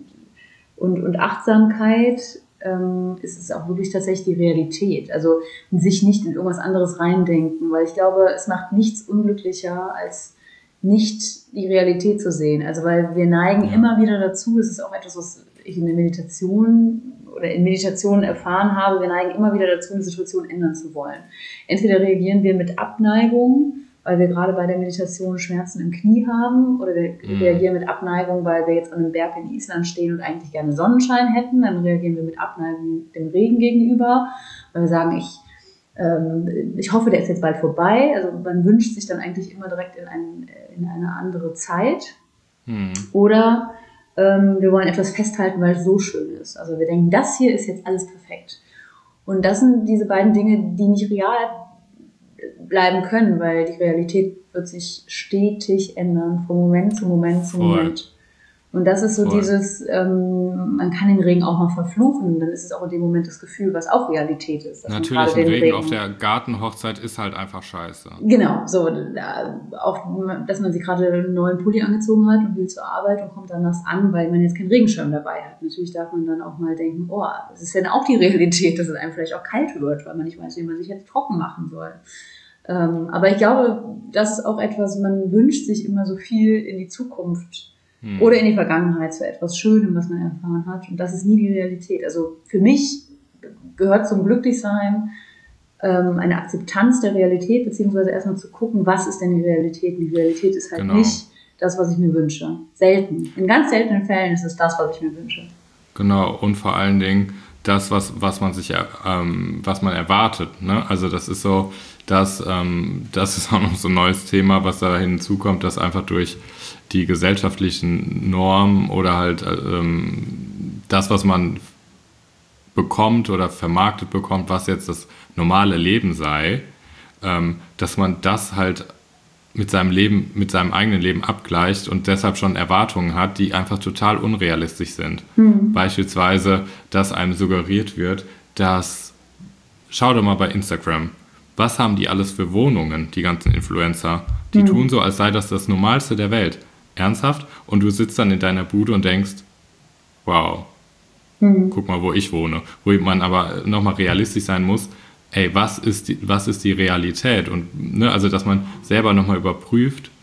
und, und Achtsamkeit. Ähm, ist es auch wirklich tatsächlich die Realität. Also sich nicht in irgendwas anderes reindenken, weil ich glaube, es macht nichts unglücklicher, als nicht die Realität zu sehen. Also weil wir neigen Ja. immer wieder dazu, es ist auch etwas, was ich in der Meditation oder in Meditationen erfahren habe, wir neigen immer wieder dazu, eine Situation ändern zu wollen. Entweder reagieren wir mit Abneigung, weil wir gerade bei der Meditation Schmerzen im Knie haben, oder wir Mhm. reagieren mit Abneigung, weil wir jetzt an einem Berg in Island stehen und eigentlich gerne Sonnenschein hätten. Dann reagieren wir mit Abneigung dem Regen gegenüber, weil wir sagen, ich, ähm, ich hoffe, der ist jetzt bald vorbei. Also man wünscht sich dann eigentlich immer direkt in, ein, in eine andere Zeit. Hm. Oder ähm, wir wollen etwas festhalten, weil es so schön ist. Also wir denken, das hier ist jetzt alles perfekt. Und das sind diese beiden Dinge, die nicht real bleiben können, weil die Realität wird sich stetig ändern, von Moment zu Moment zu Voll. Moment. Und das ist so Voll. dieses, ähm, man kann den Regen auch mal verfluchen, dann ist es auch in dem Moment das Gefühl, was auch Realität ist. dass man Natürlich, gerade ein den Regen auf der Gartenhochzeit ist halt einfach scheiße. Genau, so, da, auch, dass man sich gerade einen neuen Pulli angezogen hat und will zur Arbeit und kommt dann nass an, weil man jetzt keinen Regenschirm dabei hat. Natürlich darf man dann auch mal denken, oh, das ist ja dann auch die Realität, dass es einem vielleicht auch kalt wird, weil man nicht weiß, wie man sich jetzt trocken machen soll. Ähm, aber ich glaube, das ist auch etwas, man wünscht sich immer so viel in die Zukunft Hm. oder in die Vergangenheit für etwas Schönem, was man erfahren hat. Und das ist nie die Realität. Also für mich gehört zum Glücklichsein ähm, eine Akzeptanz der Realität, beziehungsweise erstmal zu gucken, was ist denn die Realität? Und die Realität ist halt Genau. nicht das, was ich mir wünsche. Selten. In ganz seltenen Fällen ist es das, was ich mir wünsche. Genau, und vor allen Dingen das, was, was man sich, ähm, was man erwartet. Ne? Also das ist so, dass, ähm, das ist auch noch so ein neues Thema, was da hinzukommt, dass einfach durch die gesellschaftlichen Normen oder halt ähm, das, was man bekommt oder vermarktet bekommt, was jetzt das normale Leben sei, ähm, dass man das halt mit seinem Leben, mit seinem eigenen Leben abgleicht und deshalb schon Erwartungen hat, die einfach total unrealistisch sind. Mhm. Beispielsweise, dass einem suggeriert wird, dass, schau doch mal bei Instagram, was haben die alles für Wohnungen, die ganzen Influencer? Die Mhm. tun so, als sei das das Normalste der Welt. Ernsthaft? Und du sitzt dann in deiner Bude und denkst, wow, Mhm. guck mal, wo ich wohne. Wo man aber nochmal realistisch sein muss, ey, was ist die, was ist die Realität? Und ne, also, dass man selber nochmal überprüft,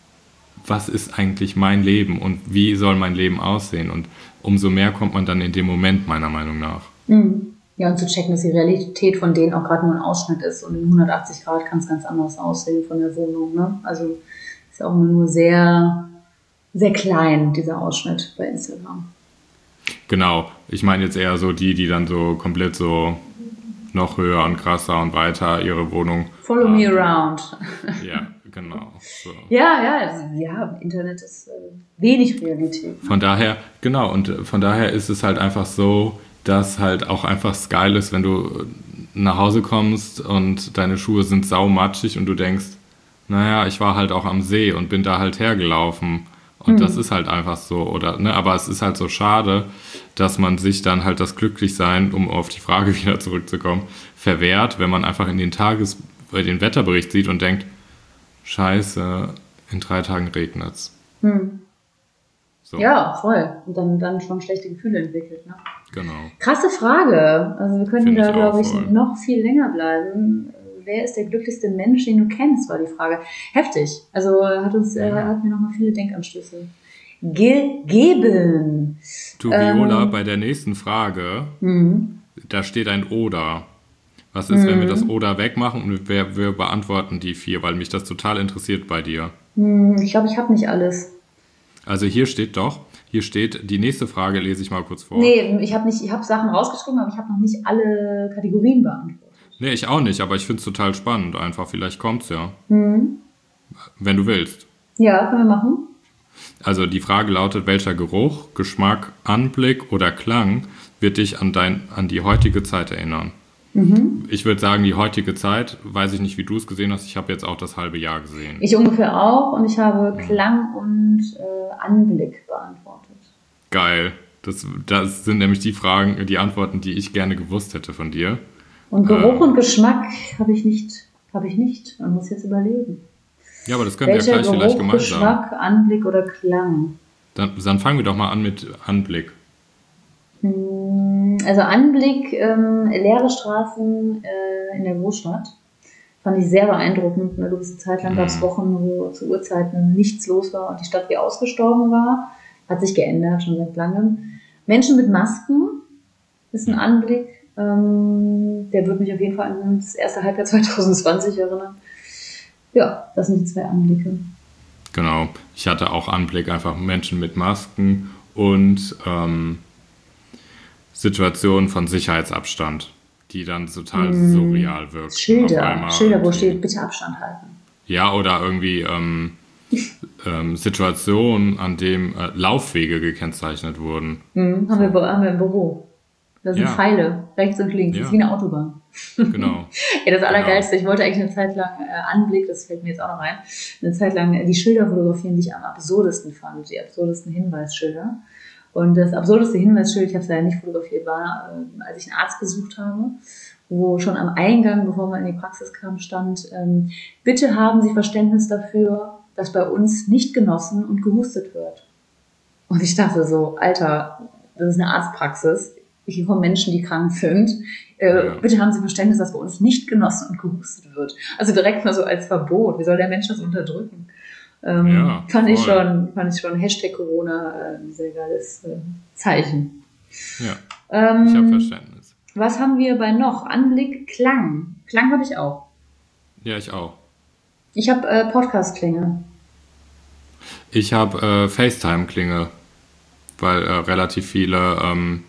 was ist eigentlich mein Leben und wie soll mein Leben aussehen? Und umso mehr kommt man dann in dem Moment, meiner Meinung nach. Mhm. Ja, und zu checken, dass die Realität von denen auch gerade nur ein Ausschnitt ist und in hundertachtzig Grad kann es ganz anders aussehen von der Wohnung. Ne? Also ist ja auch immer nur sehr, sehr klein, dieser Ausschnitt bei Instagram. Genau, ich meine jetzt eher so die, die dann so komplett so noch höher und krasser und weiter ihre Wohnung Follow haben. me around. Ja, genau. So. Ja, ja, also, ja, Internet ist äh, wenig Realität. Von daher, genau, und von daher ist es halt einfach so, dass halt auch einfach geil ist, wenn du nach Hause kommst und deine Schuhe sind saumatschig und du denkst, naja, ich war halt auch am See und bin da halt hergelaufen. Und mhm. das ist halt einfach so, oder, ne, aber es ist halt so schade, dass man sich dann halt das Glücklichsein, um auf die Frage wieder zurückzukommen, verwehrt, wenn man einfach in den Tages, äh, den Wetterbericht sieht und denkt, scheiße, in drei Tagen regnet's. Hm. So. Ja, voll. Und dann, dann schon schlechte Gefühle entwickelt. Ne? Genau. Krasse Frage. Also wir könnten Find da, ich glaube auch ich, voll. noch viel länger bleiben. Wer ist der glücklichste Mensch, den du kennst, war die Frage. Heftig. Also hat uns, äh, hat mir nochmal viele Denkanstöße gegeben. Du, Viola, Ähm, bei der nächsten Frage, mhm. da steht ein Oder. Was ist, Mhm. wenn wir das Oder wegmachen und wir, wir beantworten die vier, weil mich das total interessiert bei dir. Hm, Ich glaube, ich habe nicht alles. Also hier steht doch, hier steht, die nächste Frage lese ich mal kurz vor. Nee, ich habe nicht, ich habe Sachen rausgeschrieben, aber ich habe noch nicht alle Kategorien beantwortet. Nee, ich auch nicht, aber ich finde es total spannend einfach. Vielleicht kommt's ja, Mhm. wenn du willst. Ja, können wir machen. Also die Frage lautet, welcher Geruch, Geschmack, Anblick oder Klang wird dich an, dein, an die heutige Zeit erinnern? Mhm. Ich würde sagen, die heutige Zeit, weiß ich nicht, wie du es gesehen hast, ich habe jetzt auch das halbe Jahr gesehen. Ich ungefähr auch und ich habe Klang und äh, Anblick beantwortet. Geil. Das, das sind nämlich die Fragen, die Antworten, die ich gerne gewusst hätte von dir. Und Geruch Ähm. und Geschmack habe ich nicht, habe ich nicht. Man muss jetzt überlegen. Ja, aber das können Welcher wir ja gleich vielleicht Geruch, gemeinsam. Geschmack, Anblick oder Klang? Dann, dann fangen wir doch mal an mit Anblick. Hm, Also Anblick, ähm, leere Straßen äh, in der Großstadt. Fand ich sehr beeindruckend. Eine gewisse Zeit lang gab es Wochen, wo zu Uhrzeiten nichts los war und die Stadt wie ausgestorben war. Hat sich geändert, schon seit langem. Menschen mit Masken ist ein Anblick. Ähm, der wird mich auf jeden Fall an das erste Halbjahr zwanzig zwanzig erinnern. Ja, das sind die zwei Anblicke. Genau. Ich hatte auch Anblick, einfach Menschen mit Masken und ähm, Situationen von Sicherheitsabstand, die dann total Hm. surreal wirken. auf Schilder, einmal Schilder, wo irgendwie. steht, bitte Abstand halten. Ja, oder irgendwie ähm, ähm, Situationen, an denen äh, Laufwege gekennzeichnet wurden. Mhm, haben, wir, haben wir im Büro. Da sind Ja. Pfeile, rechts und links. Das ist Ja. wie eine Autobahn. Genau. Ja, das Allergeilste, ich wollte eigentlich eine Zeit lang äh, Anblick, das fällt mir jetzt auch noch ein, eine Zeit lang äh, die Schilder fotografieren, die ich am absurdesten fand, die absurdesten Hinweisschilder. Und das absurdeste Hinweisschild, ich habe es leider nicht fotografiert, war, äh, als ich einen Arzt besucht habe, wo schon am Eingang, bevor man in die Praxis kam, stand, ähm, bitte haben Sie Verständnis dafür, dass bei uns nicht genossen und gehustet wird. Und ich dachte so, Alter, das ist eine Arztpraxis. Hier kommen Menschen, die krank sind. Äh, Ja. Bitte haben Sie Verständnis, dass bei uns nicht genossen und gehustet wird. Also direkt mal so als Verbot. Wie soll der Mensch das unterdrücken? Ähm, Ja, fand ich voll. schon, fand ich schon Hashtag Corona äh, ein sehr geiles äh, Zeichen. Ja, Ähm, ich habe Verständnis. Was haben wir bei noch? Anblick, Klang. Klang habe ich auch. Ja, ich auch. Ich habe äh, Podcast-Klänge. Ich habe äh, FaceTime-Klinge, weil äh, relativ viele ähm,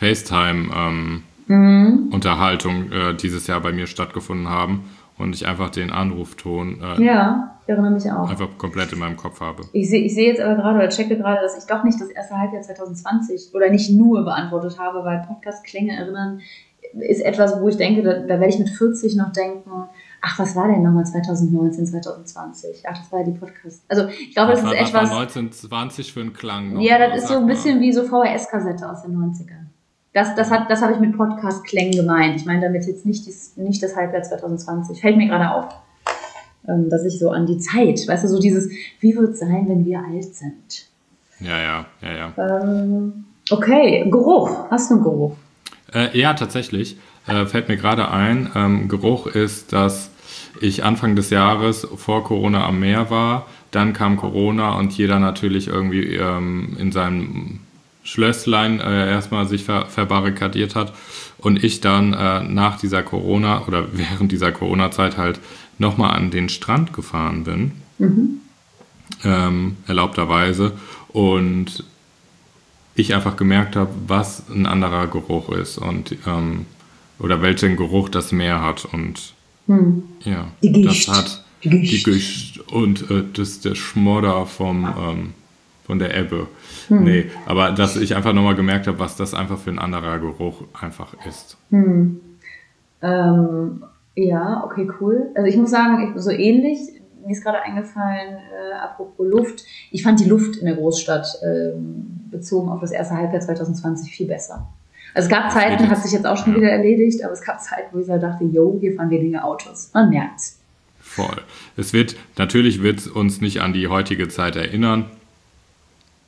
FaceTime-Unterhaltungen äh, dieses Jahr bei mir stattgefunden haben und ich einfach den Anrufton äh, Ja, ich erinnere mich auch. einfach komplett in meinem Kopf habe. Ich sehe ich sehe jetzt aber gerade oder checke gerade, dass ich doch nicht das erste Halbjahr zwanzig zwanzig oder nicht nur beantwortet habe, weil Podcast-Klänge erinnern ist etwas, wo ich denke, da, da werde ich mit vierzig noch denken, ach, was war denn nochmal zwanzig neunzehn, zwanzig zwanzig? Ach, das war ja die Podcast. Also ich glaube, das Was ist war, was war etwas... neunzehn zwanzig für ein Klang? noch? Ja, das ist so Sag ein mal. bisschen wie so V H S-Kassette aus den neunzigern. Das, das, hat, das habe ich mit Podcast-Klängen gemeint. Ich meine damit jetzt nicht, dies, nicht das Halbjahr zwanzig zwanzig. Fällt mir gerade auf, ähm, dass ich so an die Zeit, weißt du, so dieses, wie wird es sein, wenn wir alt sind? Ja, ja, ja, ja. Ähm, okay, Geruch. Hast du einen Geruch? Äh, ja, tatsächlich. Äh, fällt mir gerade ein. Ähm, Geruch ist, dass ich Anfang des Jahres vor Corona am Meer war. Dann kam Corona und jeder natürlich irgendwie ähm, in seinem Schlösslein äh, erstmal sich ver verbarrikadiert hat. Und ich dann äh, nach dieser Corona oder während dieser Corona-Zeit halt nochmal an den Strand gefahren bin. Mhm. Ähm, erlaubterweise. Und ich einfach gemerkt habe, was ein anderer Geruch ist und ähm, oder welchen Geruch das Meer hat und Hm. ja, Die Gischt. das hat Die Gischt. die Gischt und äh, das der Schmodder vom ähm, von der Ebbe. Hm. Nee, aber dass ich einfach nochmal gemerkt habe, was das einfach für ein anderer Geruch einfach ist. Hm. Ähm, ja, okay, cool. Also ich muss sagen, ich, so ähnlich, mir ist gerade eingefallen, äh, apropos Luft, ich fand die Luft in der Großstadt ähm, bezogen auf das erste Halbjahr zwanzig zwanzig viel besser. Also es gab Zeiten, jetzt- hat sich jetzt auch schon ja. wieder erledigt, aber es gab Zeiten, wo ich so dachte, yo, hier fahren weniger Autos. Man merkt's. Voll. Es wird, natürlich wird es uns nicht an die heutige Zeit erinnern,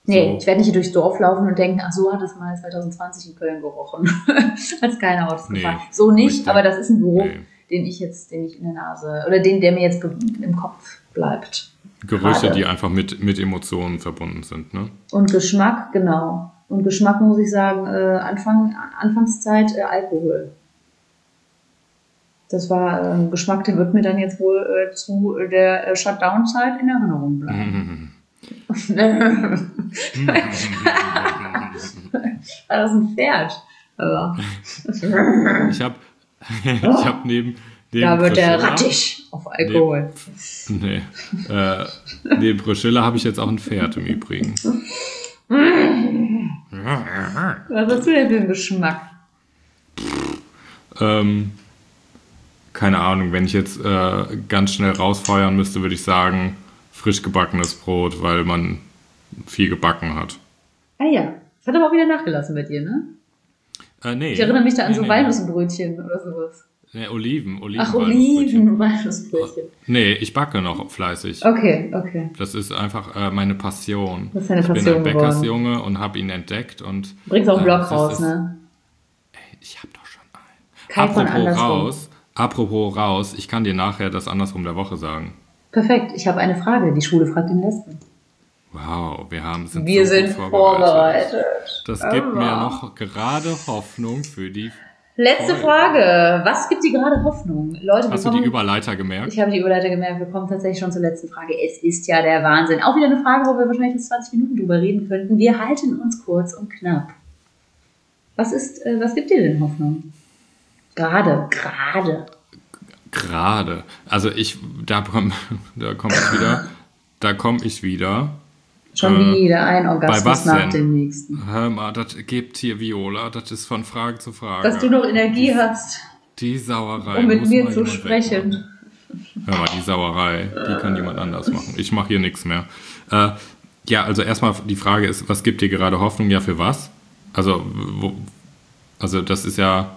Nee, So. ich werde nicht hier durchs Dorf laufen und denken, ach so hat es mal zwanzig zwanzig in Köln gerochen, als keiner Autos Nee. gefahren. So nicht, Richtig. aber das ist ein Geruch, Nee. den ich jetzt, den ich in der Nase, oder den, der mir jetzt be- im Kopf bleibt. Gerüche, Gerade. die einfach mit, mit Emotionen verbunden sind, ne? Und Geschmack, genau. Und Geschmack muss ich sagen, äh, Anfang, Anfangszeit äh, Alkohol. Das war äh, ein Geschmack, der wird mir dann jetzt wohl äh, zu der äh, Shutdown-Zeit in Erinnerung bleiben. War das ein Pferd? Also, Ich habe ich hab neben, neben da wird der Priscilla- rattig auf Alkohol. Nee. Äh, neben Priscilla habe ich jetzt auch ein Pferd im Übrigen. Was hast du denn für einen Geschmack? Ähm, keine Ahnung, wenn ich jetzt äh, ganz schnell rausfeuern müsste, würde ich sagen, frisch gebackenes Brot, weil man viel gebacken hat. Ah ja, das hat aber auch wieder nachgelassen bei dir, ne? Äh, nee. Ich erinnere mich da an nee, so nee, Walnussbrötchen oder sowas. Nee, Oliven. Oliven Ach, Walnussbrötchen. Oliven, Walnussbrötchen. Nee, ich backe noch fleißig. Okay, okay. Das ist einfach äh, meine Passion. Das ist deine ich bin Passion ein Bäckersjunge und habe ihn entdeckt. Und, Du bringst auch einen äh, Blog das raus, ist, ne? Ich habe doch schon einen. Kai von Apropos andersrum. raus, apropos raus, ich kann dir nachher das Andersrum der Woche sagen. Perfekt, ich habe eine Frage. Die Schwule fragt den Lesben. Wow, wir haben sind Wir so sind gut vorbereitet. Das gibt Aber- mir noch gerade Hoffnung für die... Letzte Voll. Frage. Was gibt dir gerade Hoffnung? Leute, wir Hast du kommen, die Überleiter gemerkt? ich habe die Überleiter gemerkt, wir kommen tatsächlich schon zur letzten Frage. Es ist ja der Wahnsinn. Auch wieder eine Frage, wo wir wahrscheinlich jetzt zwanzig Minuten drüber reden könnten. Wir halten uns kurz und knapp. Was ist, äh, was gibt dir denn Hoffnung? Gerade, gerade. Gerade. Also ich, da komme da komm ich wieder, da komme ich wieder. Schon Äh, wieder ein bei Orgasmus was nach denn? dem nächsten. Hör mal, das gibt hier Viola, das ist von Frage zu Frage. Dass du noch Energie hast, Die Sauerei. um mit muss mir mal zu jemand sprechen. wegmachen. Hör mal, die Sauerei, die kann jemand anders machen. Ich mache hier nichts mehr. Äh, ja, also erstmal die Frage ist, was gibt dir gerade Hoffnung? Ja, für was? Also, wo, also das ist ja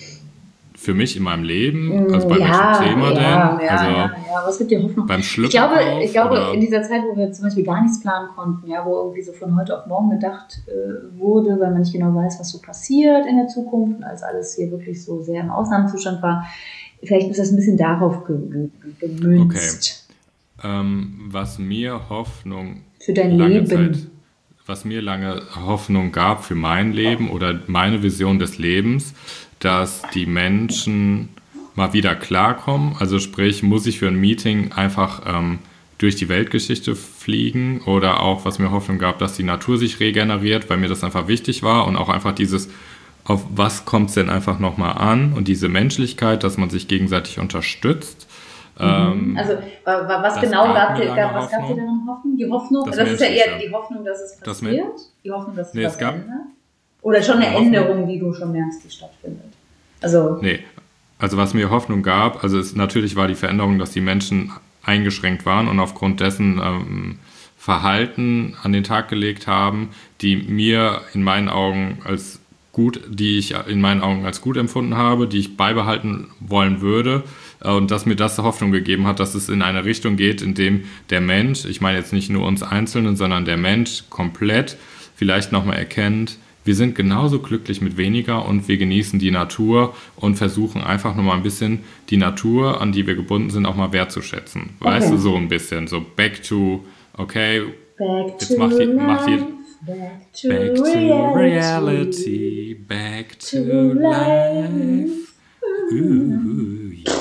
für mich in meinem Leben, also bei ja, welchem Thema ja, denn? ja, also ja, ja, was gibt dir Hoffnung? beim Ich Schlüpfen glaube, auf, ich glaube oder? in dieser Zeit, wo wir zum Beispiel gar nichts planen konnten, ja, wo irgendwie so von heute auf morgen gedacht äh, wurde, weil man nicht genau weiß, was so passiert in der Zukunft, und als alles hier wirklich so sehr im Ausnahmezustand war, vielleicht ist das ein bisschen darauf ge ge gemünzt. Ähm, was mir Hoffnung Für dein lange Leben. Zeit, was mir lange Hoffnung gab für mein Leben oder meine Vision des Lebens, dass die Menschen mal wieder klarkommen. Also sprich, muss ich für ein Meeting einfach ähm, durch die Weltgeschichte fliegen, oder auch, was mir Hoffnung gab, dass die Natur sich regeneriert, weil mir das einfach wichtig war, und auch einfach dieses, auf was kommt es denn einfach nochmal an, und diese Menschlichkeit, dass man sich gegenseitig unterstützt. Ähm, Also wa- wa- was das genau gab gab mir dir, lange was gab dir Hoffnung. daran Hoffnung? Die Hoffnung, Das das, ist ja eher Menschliche. die Hoffnung, dass es Das passiert, die Hoffnung, dass sich Nee, was es gab- ändert. Oder schon eine Die Hoffnung- Änderung, die du schon merkst, die stattfindet. Also, Nee, also was mir Hoffnung gab, also es, natürlich war die Veränderung, dass die Menschen eingeschränkt waren und aufgrund dessen ähm, Verhalten an den Tag gelegt haben, die mir in meinen Augen als gut, die ich in meinen Augen als gut empfunden habe, die ich beibehalten wollen würde, äh, und dass mir das Hoffnung gegeben hat, dass es in eine Richtung geht, in dem der Mensch, ich meine jetzt nicht nur uns Einzelnen, sondern der Mensch komplett vielleicht nochmal erkennt, wir sind genauso glücklich mit weniger, und wir genießen die Natur und versuchen einfach nochmal ein bisschen die Natur, an die wir gebunden sind, auch mal wertzuschätzen. Okay. Weißt du, so ein bisschen, so back to, okay, back jetzt to macht ihr- macht ihr- life, back to, back to reality. reality, back to to life. life. Ooh, yeah.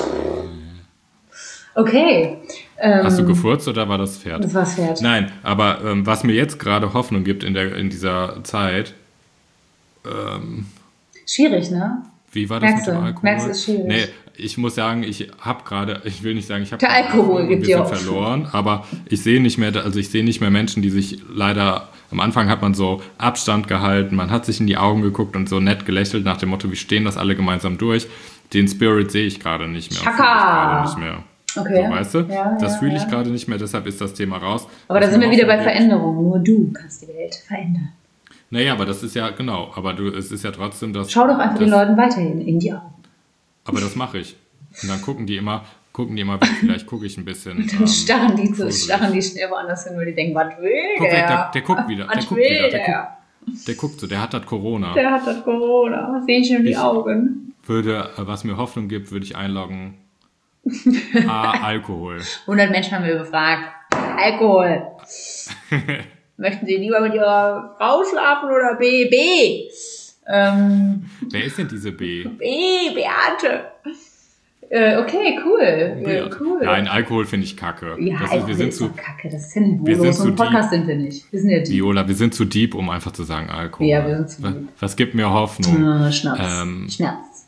Okay. Ähm, Hast du gefurzt oder war das Pferd? Das war das Pferd. Nein, aber ähm, was mir jetzt gerade Hoffnung gibt in, der, in dieser Zeit, ähm, Schwierig, ne? wie war das Merkst mit dem du? Alkohol? Merkst du, ist schwierig. Nee, ich muss sagen, ich habe gerade, ich will nicht sagen, ich habe Der Alkohol gibt wir dir sind Hoffnung. verloren, aber ich sehe nicht mehr, also ich sehe nicht mehr Menschen, die sich leider, am Anfang hat man so Abstand gehalten, man hat sich in die Augen geguckt und so nett gelächelt nach dem Motto, wir stehen das alle gemeinsam durch. Den Spirit sehe ich gerade nicht mehr. und fühle ich Chaka! gerade nicht mehr. Okay. So, weißt du? Ja, das ja, fühle ich ja. gerade nicht mehr, deshalb ist das Thema raus. Aber Was da sind mir wir wieder bei Hoffnung gibt- Veränderung. Nur du kannst die Welt verändern. Naja, aber das ist ja, genau, aber du, es ist ja trotzdem das... Schau doch einfach das, den Leuten weiterhin in die Augen. Aber das mache ich. Und dann gucken die immer, gucken die mal weg, vielleicht gucke ich ein bisschen. Und dann ähm, starren, die zu, gruselig. starren die schnell woanders hin, weil die denken, was will Guck weg, der? der, der guckt wieder, der Was guckt will wieder, der der? guckt, der guckt so, der hat das Corona. Der hat das Corona, sehe ich in die Ich- Augen. Würde, äh, was mir Hoffnung gibt, würde ich einloggen. A, Alkohol. hundert Menschen haben wir befragt. Alkohol. Möchten Sie lieber mit Ihrer Frau schlafen oder B? B. Ähm, Wer ist denn diese B? B, Beate. Äh, okay, cool. Äh, Beate. cool. Nein, Alkohol finde ich kacke. Ja, das ist, Alkohol wir sind ist zu, doch kacke. Das ist ja nicht wir sind wohllos. zu So ein Podcast deep. sind wir nicht. Wir sind ja die. Viola, wir sind zu deep, um einfach zu sagen Alkohol. Ja, wir sind zu was, deep. was gibt mir Hoffnung? Äh, Schnaps. Ähm, Schnaps.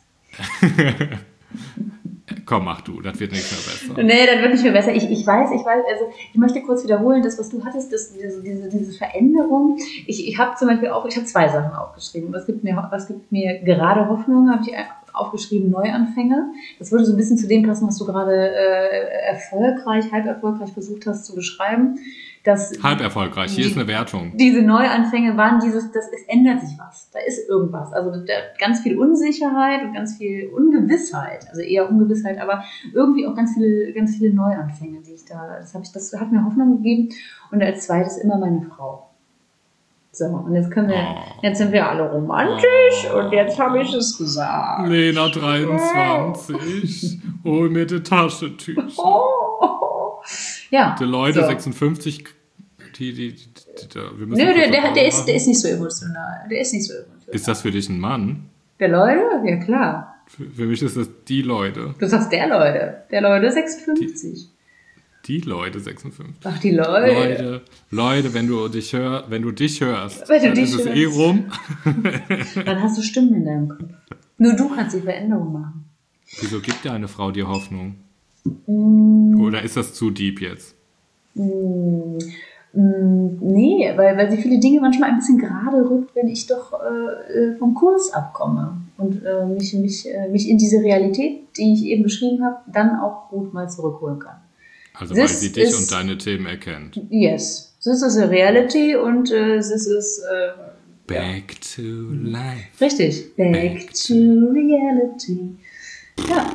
Komm, mach du, das wird nicht mehr besser. Nee, das wird nicht mehr besser. Ich, ich weiß, ich weiß, also ich möchte kurz wiederholen, das, was du hattest, das, diese, diese, diese Veränderung. Ich, ich habe zum Beispiel auch, ich habe zwei Sachen aufgeschrieben. Was gibt mir, was gibt mir gerade Hoffnung, habe ich aufgeschrieben, Neuanfänge. Das würde so ein bisschen zu dem passen, was du gerade äh, erfolgreich, halb erfolgreich versucht hast zu beschreiben. Dass Halb erfolgreich, hier ist eine Wertung. diese Neuanfänge waren dieses, das, es ändert sich was, da ist irgendwas. Also da, ganz viel Unsicherheit und ganz viel Ungewissheit, also eher Ungewissheit, aber irgendwie auch ganz viele, ganz viele Neuanfänge, die ich da, das habe ich, das hat mir Hoffnung gegeben. Und als zweites immer meine Frau. So, und jetzt können wir, Oh. jetzt sind wir alle romantisch und jetzt habe ich es gesagt. Lena dreiundzwanzig, hol mir die Taschentücher. Oh. Ja. Die Leute so. sechsundfünfzig, die, die, die, die, wir müssen Nö, der, kurz der, Pause der, ist, machen. der ist nicht so emotional. Der ist nicht so emotional. Ist das für dich ein Mann? Der Leute? Ja, klar. Für, für mich ist das die Leute. Du sagst der Leute. Der Leute sechsundfünfzig. Die Leute sechsundfünfzig. Ach, die Leute. Leute, Leute, wenn du dich hör, wenn du dich hörst, Wenn du dann dich ist es hörst. eh rum. Dann hast du Stimmen in deinem Kopf. Nur du kannst die Veränderung machen. Wieso gibt dir eine Frau dir Hoffnung? Mm, Oder ist das zu deep jetzt? mm, mm, nee, weil, weil sie viele Dinge manchmal ein bisschen gerade rückt, wenn ich doch äh, vom Kurs abkomme und äh, mich, mich, äh, mich in diese Realität, die ich eben beschrieben habe, dann auch gut mal zurückholen kann. Also weil This sie dich is- und deine Themen erkennt. Yes, this is a reality und äh, this is äh, Back to life. richtig. Back, Back to reality. Ja.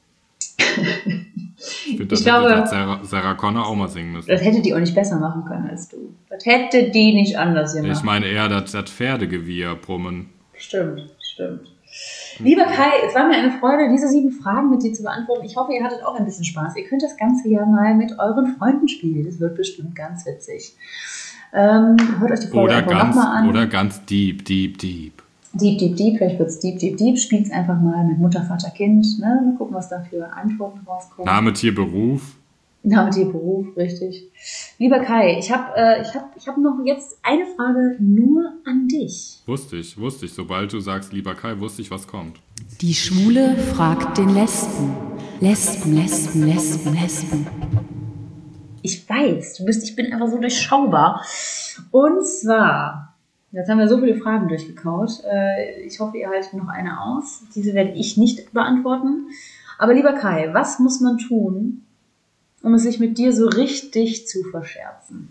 Ich finde, das Ich hätte glaube- das Sarah, Sarah Connor auch mal singen müssen. Das hätte die auch nicht besser machen können als du. Das hätte die nicht anders gemacht. Ich meine eher das, das Pferdegewirr brummen. Stimmt, stimmt. Lieber Kai, es war mir eine Freude, diese sieben Fragen mit dir zu beantworten. Ich hoffe, ihr hattet auch ein bisschen Spaß. Ihr könnt das Ganze ja mal mit euren Freunden spielen. Das wird bestimmt ganz witzig. Ähm, hört euch die Folge Oder einfach ganz, nochmal an. oder ganz deep, deep, deep. Deep, deep, deep. Vielleicht wird es deep, deep, deep. Spielt es einfach mal mit Mutter, Vater, Kind. Ne? Mal gucken, was da für Antworten rauskommen. Name, Tier, Beruf. Name, Tier, Beruf, richtig. Lieber Kai, ich habe äh, ich hab, ich hab noch jetzt eine Frage nur an dich. Wusste ich, wusste ich. Sobald du sagst, lieber Kai, wusste ich, was kommt. Die Schwule fragt den Lesben. Lesben, Lesben, Lesben, Lesben. Ich weiß, du bist, ich bin einfach so durchschaubar. Und zwar, jetzt haben wir so viele Fragen durchgekaut. Äh, Ich hoffe, ihr haltet noch eine aus. Diese werde ich nicht beantworten. Aber lieber Kai, was muss man tun, um es sich mit dir so richtig zu verscherzen?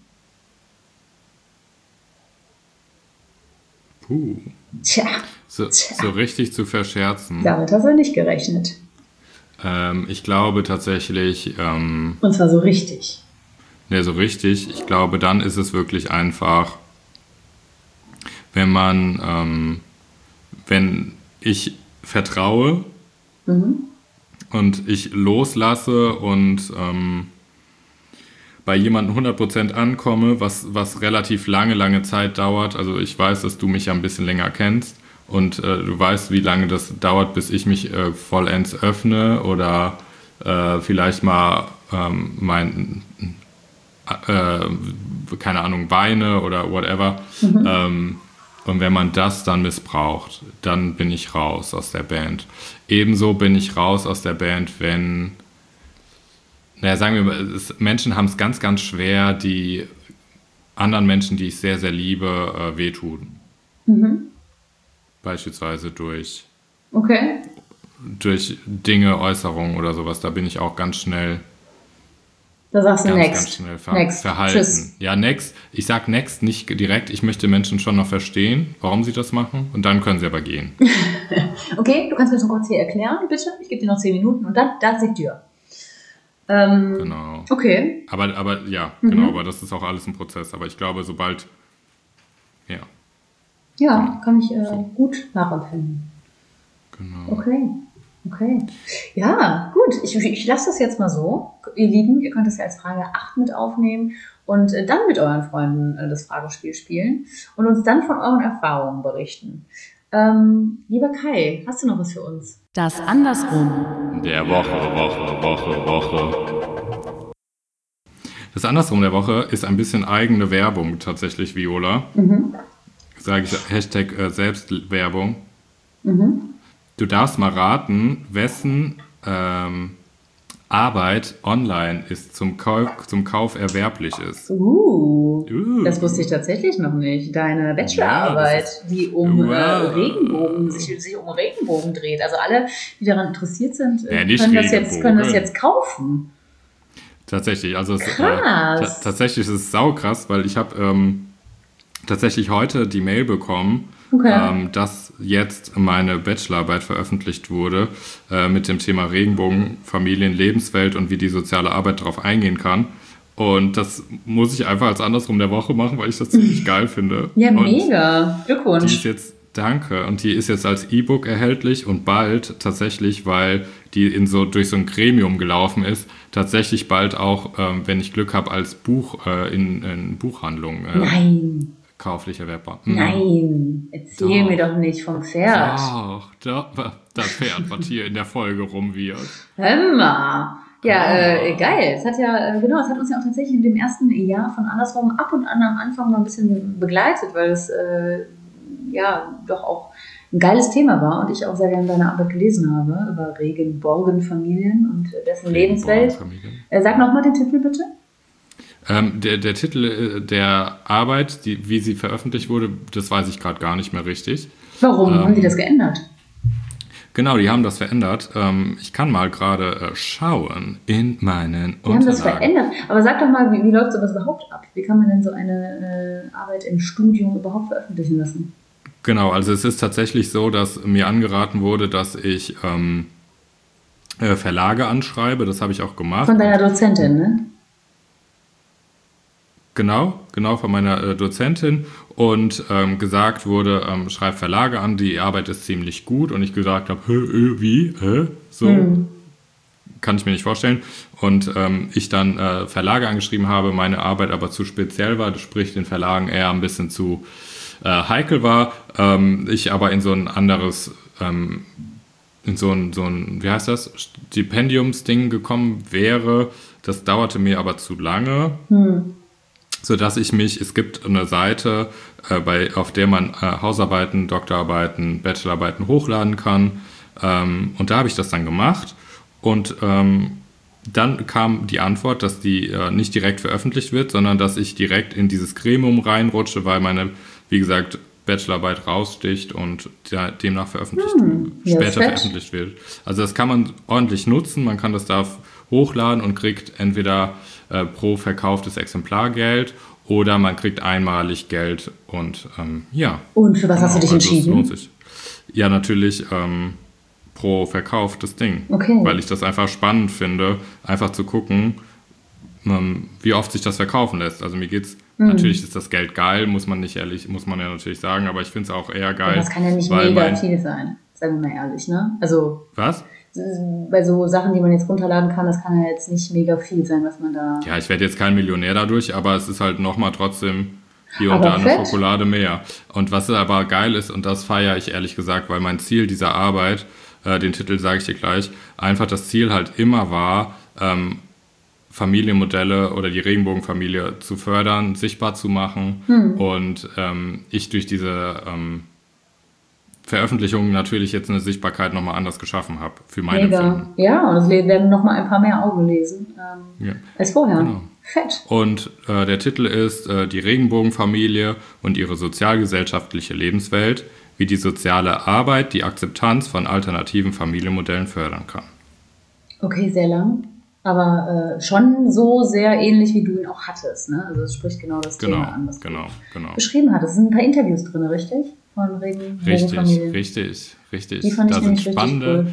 Puh. Tja, So, so richtig zu verscherzen. damit hast du nicht gerechnet. Ähm, ich glaube tatsächlich, ähm, Und zwar so richtig. ne, so richtig, ich glaube, dann ist es wirklich einfach, wenn man, ähm, wenn ich vertraue Mhm. und ich loslasse und ähm, bei jemandem hundert Prozent ankomme, was, was relativ lange, lange Zeit dauert. Also ich weiß, dass du mich ja ein bisschen länger kennst und äh, du weißt, wie lange das dauert, bis ich mich äh, vollends öffne oder äh, vielleicht mal ähm, mein, äh, keine Ahnung, weine oder whatever. Mhm. Ähm, und wenn man das dann missbraucht, dann bin ich raus aus der Band. Ebenso bin ich raus aus der Band, wenn, naja, sagen wir mal, es, Menschen haben es ganz, ganz schwer, die anderen Menschen, die ich sehr, sehr liebe, äh, wehtun. Mhm. Beispielsweise durch, Okay. durch Dinge, Äußerungen oder sowas. Da bin ich auch ganz schnell, Da sagst du ganz, next. ganz schnell ver Next. verhalten. Tschüss. Ja, next. Ich sag next nicht direkt. Ich möchte Menschen schon noch verstehen, warum sie das machen. Und dann können sie aber gehen. Okay, du kannst mir das noch kurz hier erklären, bitte. Ich gebe dir noch zehn Minuten und dann, da ist die Tür. Ähm, Genau. Okay. Aber, aber ja, Mhm. genau, aber das ist auch alles ein Prozess. Aber ich glaube, sobald, ja, Ja, kann ich äh, So. gut nachempfinden. genau. Okay. Okay. Ja, gut. Ich, ich lasse das jetzt mal so. Ihr Lieben, ihr könnt das ja als Frage acht mit aufnehmen und äh, dann mit euren Freunden äh, das Fragespiel spielen und uns dann von euren Erfahrungen berichten. Ähm, lieber Kai, hast du noch was für uns? Das Andersrum. Der Woche, Woche, Woche, Woche. Das Andersrum der Woche ist ein bisschen eigene Werbung tatsächlich, Viola. Mhm. Sage ich Hashtag äh, Selbstwerbung. Mhm. Du darfst mal raten, wessen ähm, Arbeit online ist zum Kauf, zum Kauf erwerblich ist. Uh, Uh. das wusste ich tatsächlich noch nicht. Deine Bachelorarbeit, Ja, das ist- die um Wow. äh, Regenbogen, sich, sich um Regenbogen dreht. Also alle, die daran interessiert sind, äh, Ja, nicht können, das jetzt, Regenbogen. können das jetzt kaufen. Tatsächlich, also es, äh, Krass. ta- tatsächlich ist es saukrass, weil ich habe ähm, tatsächlich heute die Mail bekommen, Okay. ähm, dass jetzt meine Bachelorarbeit veröffentlicht wurde äh, mit dem Thema Regenbogen, Familien, Lebenswelt und wie die soziale Arbeit darauf eingehen kann. Und das muss ich einfach als Andersrum der Woche machen, weil ich das ziemlich geil finde. Ja, und mega. Die ist Glückwunsch. jetzt, danke, und die ist jetzt als E-Book erhältlich und bald tatsächlich, weil die in so durch so ein Gremium gelaufen ist, tatsächlich bald auch, ähm, wenn ich Glück habe, als Buch äh, in, in Buchhandlungen äh, Nein, kauflich erwerbbar. Mhm. nein. Erzähl Doch. mir doch nicht vom Pferd. Doch, doch, das Pferd, was hier in der Folge rumwirrt. Hör mal. Ja, Ah. äh, geil. Es hat ja, äh, genau, es hat uns ja auch tatsächlich in dem ersten Jahr von Andersrum ab und an am Anfang mal ein bisschen begleitet, weil es äh, ja doch auch ein geiles Thema war und ich auch sehr gerne deine Arbeit gelesen habe über Regenbogenfamilien und dessen Lebenswelt. Familien. Äh, sag nochmal den Titel bitte. Ähm, der, der Titel äh, der Arbeit, die, wie sie veröffentlicht wurde, das weiß ich gerade gar nicht mehr richtig. Warum Ähm, haben die das geändert? Genau, die haben das verändert. Ähm, ich kann mal gerade äh, schauen in meinen Die haben das Unterlagen. verändert. Aber sag doch mal, wie, wie läuft sowas überhaupt ab? Wie kann man denn so eine äh, Arbeit im Studium überhaupt veröffentlichen lassen? Genau, also es ist tatsächlich so, dass mir angeraten wurde, dass ich ähm, äh, Verlage anschreibe. Das habe ich auch gemacht. Von deiner Dozentin, ne? Genau, genau von meiner äh, Dozentin und ähm, gesagt wurde, ähm, schreib Verlage an, die Arbeit ist ziemlich gut und ich gesagt habe, hä, äh, wie, hä, so, Hm. kann ich mir nicht vorstellen und ähm, ich dann äh, Verlage angeschrieben habe, meine Arbeit aber zu speziell war, sprich den Verlagen eher ein bisschen zu äh, heikel war, ähm, ich aber in so ein anderes, ähm, in so ein, so ein, wie heißt das, Stipendiumsding gekommen wäre, das dauerte mir aber zu lange. Hm. Sodass ich mich, es gibt eine Seite, äh, bei, auf der man äh, Hausarbeiten, Doktorarbeiten, Bachelorarbeiten hochladen kann. Ähm, und da habe ich das dann gemacht. Und ähm, dann kam die Antwort, dass die äh, nicht direkt veröffentlicht wird, sondern dass ich direkt in dieses Gremium reinrutsche, weil meine, wie gesagt, Bachelorarbeit raussticht und der, demnach veröffentlicht, Hm, ja, später fett. veröffentlicht wird. Also das kann man ordentlich nutzen, man kann das da hochladen und kriegt entweder äh, pro verkauftes Exemplar Geld oder man kriegt einmalig Geld und ähm, ja. Und für was hast du dich also es entschieden? lohnt sich. Ja, natürlich ähm, pro verkauftes Ding, Okay. weil ich das einfach spannend finde, einfach zu gucken, ähm, wie oft sich das verkaufen lässt. Also mir geht's, Mhm. natürlich ist das Geld geil, muss man nicht ehrlich, muss man ja natürlich sagen, aber ich finde es auch eher geil. Aber das kann ja nicht weil mega mein, viel sein, sagen wir mal ehrlich, ne? Also Was? bei so Sachen, die man jetzt runterladen kann, das kann ja jetzt nicht mega viel sein, was man da... Ja, ich werde jetzt kein Millionär dadurch, aber es ist halt nochmal trotzdem hier und Aber da eine fett. Schokolade mehr. Und was aber geil ist, und das feiere ich ehrlich gesagt, weil mein Ziel dieser Arbeit, äh, den Titel sage ich dir gleich, einfach das Ziel halt immer war, ähm, Familienmodelle oder die Regenbogenfamilie zu fördern, sichtbar zu machen Hm. und ähm, ich durch diese ähm, Veröffentlichungen natürlich jetzt eine Sichtbarkeit nochmal anders geschaffen habe für meine Mega. Empfinden. Ja, und es werden noch mal ein paar mehr Augen lesen ähm, Ja. als vorher. Genau. Fett. Und äh, der Titel ist äh, Die Regenbogenfamilie und ihre sozialgesellschaftliche Lebenswelt, wie die soziale Arbeit die Akzeptanz von alternativen Familienmodellen fördern kann. Okay, sehr lang. Aber äh, schon so sehr ähnlich, wie du ihn auch hattest. Ne? Also es spricht genau das Genau, Thema an, was genau, du genau. beschrieben hattest. Es sind ein paar Interviews drin, richtig? Von Richtig, Regenbogenfamilien. richtig, richtig. Die fand ich da sind nämlich richtig spannende, cool.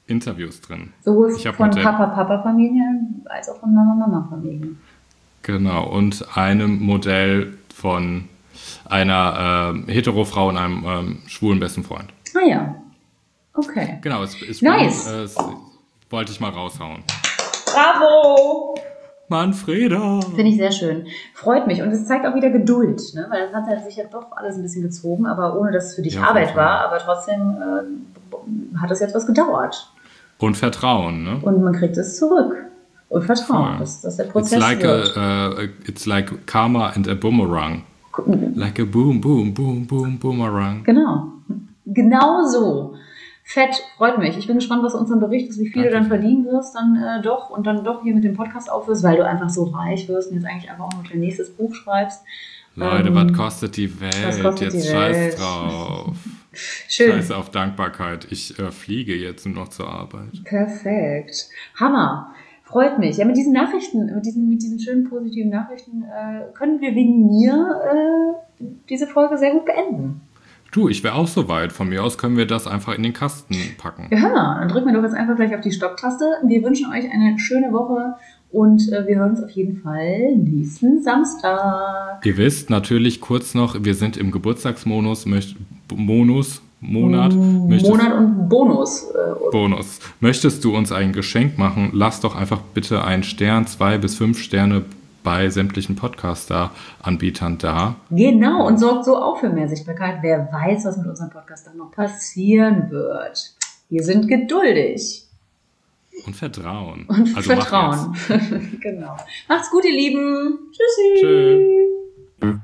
Interviews drin. Sowohl Ich hab von mit der- Papa-Papa-Familien als auch von Mama-Mama-Familien. Genau, und einem Modell von einer ähm, Hetero-Frau und einem ähm, schwulen besten Freund. Ah ja, okay. Genau, es ist Nice. äh, es, wollte ich mal raushauen. Bravo! Manfreda! Finde ich sehr schön. Freut mich. Und es zeigt auch wieder Geduld, ne? Weil das hat ja sich ja doch alles ein bisschen gezogen, aber ohne dass es für dich Ja, Arbeit auf jeden Fall. war. Aber trotzdem äh, hat es jetzt was gedauert. Und Vertrauen, ne? Und man kriegt es zurück. Und Vertrauen, Voll. dass, dass der It's Prozess like, wird. a, uh, it's like karma and a boomerang. Like a boom, boom, boom, boom, boomerang. Genau. Genau so. Fett, freut mich. Ich bin gespannt, was du uns dann berichtest, wie viel du dann Danke. verdienen wirst, dann äh, doch und dann doch hier mit dem Podcast aufhörst, weil du einfach so reich wirst und jetzt eigentlich einfach auch noch dein nächstes Buch schreibst. Leute, Ähm, was kostet die Welt? was kostet Jetzt die scheiß Welt? drauf. Schön. Scheiß auf Dankbarkeit. Ich äh, fliege jetzt nur noch zur Arbeit. Perfekt. Hammer. Freut mich. Ja, mit diesen Nachrichten, mit diesen, mit diesen schönen positiven Nachrichten äh, können wir wegen mir äh, diese Folge sehr gut beenden. Du, ich wäre auch so weit. Von mir aus können wir das einfach in den Kasten packen. Ja, hör mal, dann drücken wir doch jetzt einfach gleich auf die Stopptaste. Wir wünschen euch eine schöne Woche und äh, wir hören uns auf jeden Fall nächsten Samstag. Ihr wisst natürlich kurz noch, wir sind im Geburtstagsmonus, möcht, Monus, Monat. Möchtest, Monat und Bonus. Äh, Bonus. Möchtest du uns ein Geschenk machen? Lass doch einfach bitte einen Stern, zwei bis fünf Sterne bei sämtlichen Podcaster-Anbietern da. genau, und sorgt so auch für mehr Sichtbarkeit. Wer weiß, was mit unserem Podcast dann noch passieren wird. Wir sind geduldig. Und Vertrauen. Und also mach Vertrauen. jetzt. Genau. Macht's gut, ihr Lieben. Tschüssi. Tschö.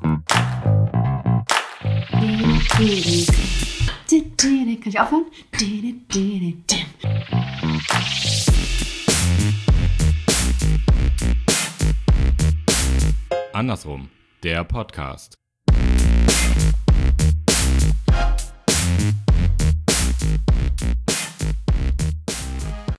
Kann ich aufhören? Andersrum, der Podcast.